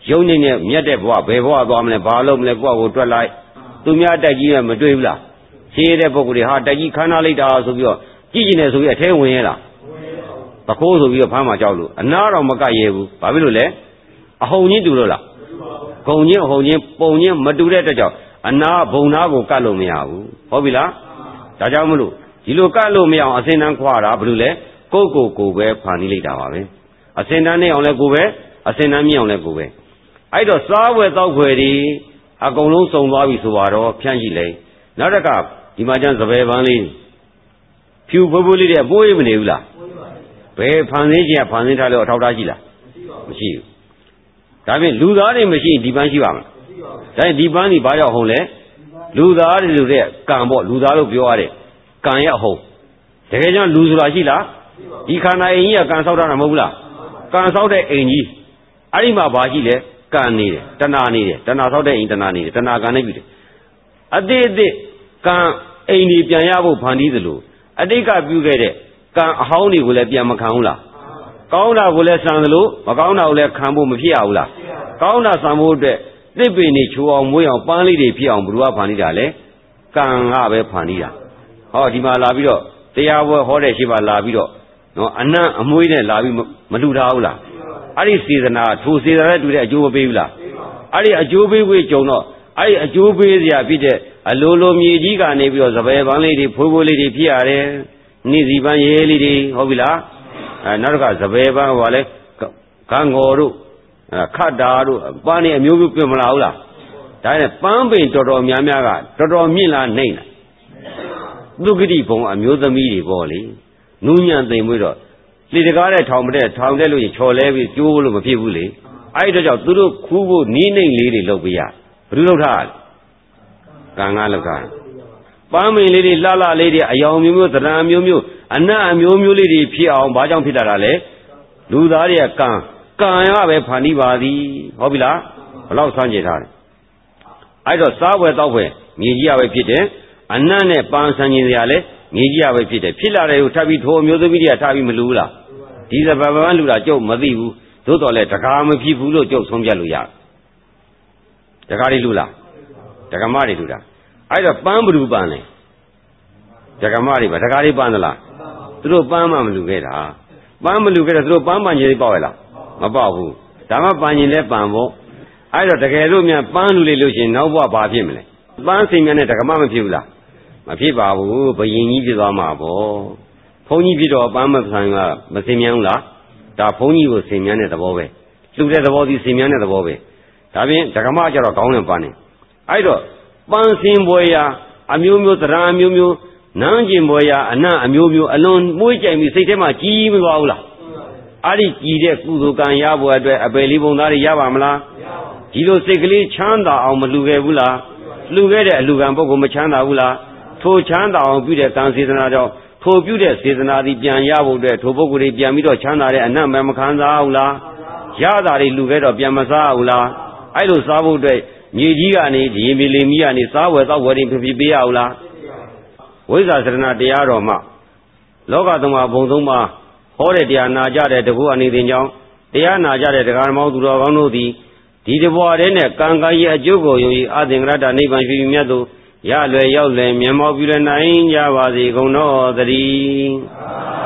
S2: ရုံနေတဲ့မြတ်တဲ့ဘဝဘယ်ဘဝသွားမလဲဘာလို့မလဲကိုယ့်ကိုတွက်လိုက်သူများတက်ကြီးကမတွေ့ဘူးလားရှင်းတဲ့ပုဂ္ဂိုလ်တွေဟာတက်ကြီးခန်းနာလိုက်တာဆိုပြီးတော့ကြည့်ကျင်နေဆိုပြီးအထဲဝင်ရလားတခိုးဆိုပြီးတော့ဖမ်းမှာကြောက်လို့အနာတော့မကရဲဘူးဘာဖြစ်လို့လဲအဟုန်ချင်းတူလို့လားဂုံချင်းအဟုန်ချင်းပုံချင်းမတူတဲ့အတွက်ကြောင့်အနာဘုံနာကိုကတ်လို့မရဘူးဟုတ်ပြီလားဒါကြောင့်မလို့ဒီလိုကတ်လို့မရအောင်အစင်တန်းခွာတာဘာလို့လဲကိုကိုကိုပဲဖန်တီးလိုက်တာပါပဲအစင်တန်းနဲ့အောင်လဲကိုပဲအစင်တန်းမြင့်အောင်လဲကိုပဲအဲ့တော့စားဝယ်တောက်ွယ်ဒီအကုန်လုံးစုံသွားပြီဆိုတော့ဖြန့်ကြည့်လိုက်နောက်တစ်ခါဒီမှာကျန်စပယ်ပန်းလေးဖြူဖိုးဖိုးလေးတွေပိုးရမနေဘူးလားဘယ်ဖန်ဆင်းခြင်းကဖန်ဆင်းထားလို့အထောက်ထားရှိလားမရှိဘူးဒါဖြင့်လူသားတွေမရှိဒီပန်းရှိပါမလားဒါရင်ဒီပန်းဒီဘာကြောင့်ဟုတ်လဲလူသားတွေလို့တဲ့ကံပေါ့လူသားလို့ပြောရတဲ့ကံရဲ့အဟုတ်တကယ်ကြောင့်လူဆိုတာရှိလားဒီခန္ဓာအိမ်ကြီးကကံဆောက်တာမဟုတ်ဘူးလားကံဆောက်တဲ့အိမ်ကြီးအဲ့ဒီမှာဘာရှိလဲကံနေတယ်တဏှာနေတယ်တဏှာဆောက်တဲ့အိမ်တဏှာနေတယ်တဏှာကံနဲ့ပြုတယ်အတိတ်အတိတ်ကံအိမ်ကြီးပြန်ရဖို့ဖန်တီးသလိုအတိတ်ကပြုခဲ့တဲ့ကံအဟောင်းတွေကိုလည်းပြန်မခံဘူးလားကောင်းတာကိုလည်းစံသလိုမကောင်းတာကိုလည်းခံဖို့မဖြစ်ရဘူးလားကောင်းတာစံဖို့အတွက်သစ်ပင်တွေချိုးအောင်မွေးအောင်ပန်းလေးတွေဖြစ်အောင်ဘုရားဖန်တီးတာလေကံကပဲဖန်တီးတာဟောဒီမှာလာပြီးတော့တရားပွဲဟောတဲ့ရှိပါလာပြီးတော့နော်အနံ့အမွေးနဲ့လာပြီးမလူထားဘူးလားအဲ့ဒီစေတနာထိုစေတနာနဲ့တူတဲ့အကျိုးမပေးဘူးလားအဲ့ဒီအကျိုးပေးခွေကြုံတော့အဲ့ဒီအကျိုးပေးစရာဖြစ်တဲ့အလိုလိုမြေကြီးကနေပြီးတော့စပယ်ပန်းလေးတွေဖိုးဖိုးလေးတွေဖြစ်ရတယ်နှိစီပန်းရဲလေးတွေဟုတ်ပြီလားအဲနောက်တစ်ခါစပယ်ပန်းဟောလဲကံငေါ်တို့ခတ်တာတို့ပန်းနေအမျိုးမျိုးပြင်မလာဘူးလားဒါနဲ့ပန်းပင်တော်တော်များများကတော်တော်မြင့်လာနှိမ့်လာသုဂတိဘုံအမျိုးသမီးတွေပေါ့လေနူးညံ့သိမ်မွေးတော့လေတကားတဲ့ထောင်မတဲ့ထောင်တဲ့လို့ရင်ချော်လဲပြီးကျိုးလို့မဖြစ်ဘူးလေအဲ့ဒီတော့ကြောင့်သူတို့ခူးဖို့နီးနှိမ့်လေးတွေလုပ်ပေးရဘယ်လိုလုပ်ထားလဲကံကားလုပ်ထားပန်းမင်လေးတွေလှလှလေးတွေအယောင်မျိုးမျိုးသဏ္ဍာန်မျိုးမျိုးအနတ်အမျိုးမျိုးလေးတွေဖြစ်အောင်ဘာကြောင့်ဖြစ်တာလဲလူသားတွေကကံကံရပဲဖန်တီးပါသည်ဟုတ်ပြီလားဘယ်လောက်ဆန်းကျင်ထားလဲအဲ့တော့စားဝယ်တောက်ဝယ်မြေကြီးရပဲဖြစ်တယ်အနတ်နဲ့ပန်းဆန်းကျင်စရာလဲမြေကြီးရပဲဖြစ်တယ်ဖြစ်လာတဲ့ကိုထပ်ပြီးထိုအမျိုးသမီးတွေကထပ်ပြီးမလူဘူးလားဒီစပယ်ပန်းလူတာကျုပ်မသိဘူးသို့တော်လဲတကားမဖြစ်ဘူးလို့ကျုပ်ဆုံးဖြတ်လို့ရတကားလေးလူလားဒကမတွေလူတာအဲ့တော့ပန်းဘ누구ပန်းလဲဒကမတွေပါဒကားလေးပန်းသလားသူတို့ပန်းမှမလူခဲ့တာပန်းမလူခဲ့တော့သူတို့ပန်းပန်းကြီးလေးပေါက်ရလားမပေါက်ဘူးဒါမှပန်းကြီးလဲပန်းပေါ့အဲ့တော့တကယ်လို့များပန်းလူလေးလို့ရှင်နောက်ဘဝဘာဖြစ်မလဲပန်းစိမ်များနဲ့ဒကမမဖြစ်ဘူးလားမဖြစ်ပါဘူးဘယင်ကြီးဖြစ်သွားမှာပေါ့ဘုန်းကြီးဖြစ်တော့ပန်းမဆန်ကမစင်မြန်းဘူးလားဒါဘုန်းကြီးကိုစင်မြန်းတဲ့သဘောပဲလှူတဲ့သဘောစီစင်မြန်းတဲ့သဘောပဲဒါပြင်ဒကမကျတော့ကောင်းတယ်ပန်းနေအဲ့တော့ပန်းစင်ပွဲရာအမျိုးမျိုးသရံအမျိုးမျိုးနန်းကျင်ပွဲရာအနံ့အမျိုးမျိုးအလွန်မွေးကြိုင်ပြီးစိတ်ထဲမှာကြီးမသွားဘူးလားအဲ့ဒီကြီးတဲ့ကုသိုလ်ကံရဖို့အတွက်အပယ်လေးပုံသားတွေရပါမလားဒီလိုစိတ်ကလေးချမ်းသာအောင်မလှူခဲ့ဘူးလားလှူခဲ့တဲ့အလှူကံပုဂ္ဂိုလ်မချမ်းသာဘူးလားထိုချမ်းသာအောင်ပြုတဲ့ကံစေတနာကြောင့်ထိုပြုတဲ့စေတနာသည်ပြန်ရဖို့အတွက်ထိုပုဂ္ဂိုလ်တွေပြန်ပြီးတော့ချမ်းသာတဲ့အနံ့ပဲမခံစားဘူးလားရတာတွေလှူခဲ့တော့ပြန်မစားဘူးလားအဲ့လိုစားဖို့အတွက်မြေကြီးကနေဒီမြေလင်ကြီးကနေစားဝယ်တောက်ဝယ်တွေဖြစ်ဖြစ်ပေးရအောင်လားဝိဇ္ဇာစရဏတရားတော်မှာလောကသုံးပါးဘုံသုံးပါးဟောတဲ့တရားနာကြတဲ့တကူအနေသိကြောင်းတရားနာကြတဲ့တရားဓမ္မသူတော်ကောင်းတို့သည်ဒီတဘွားတည်းနဲ့ကံကံရဲ့အကျိုးကိုယုံကြည်အသင်္ကရတနိဗ္ဗာန်ရှိမြတ်သို့ရလွယ်ရောက်လွယ်မြတ်မောပြုလနိုင်ကြပါစေကုန်တော်သတည်း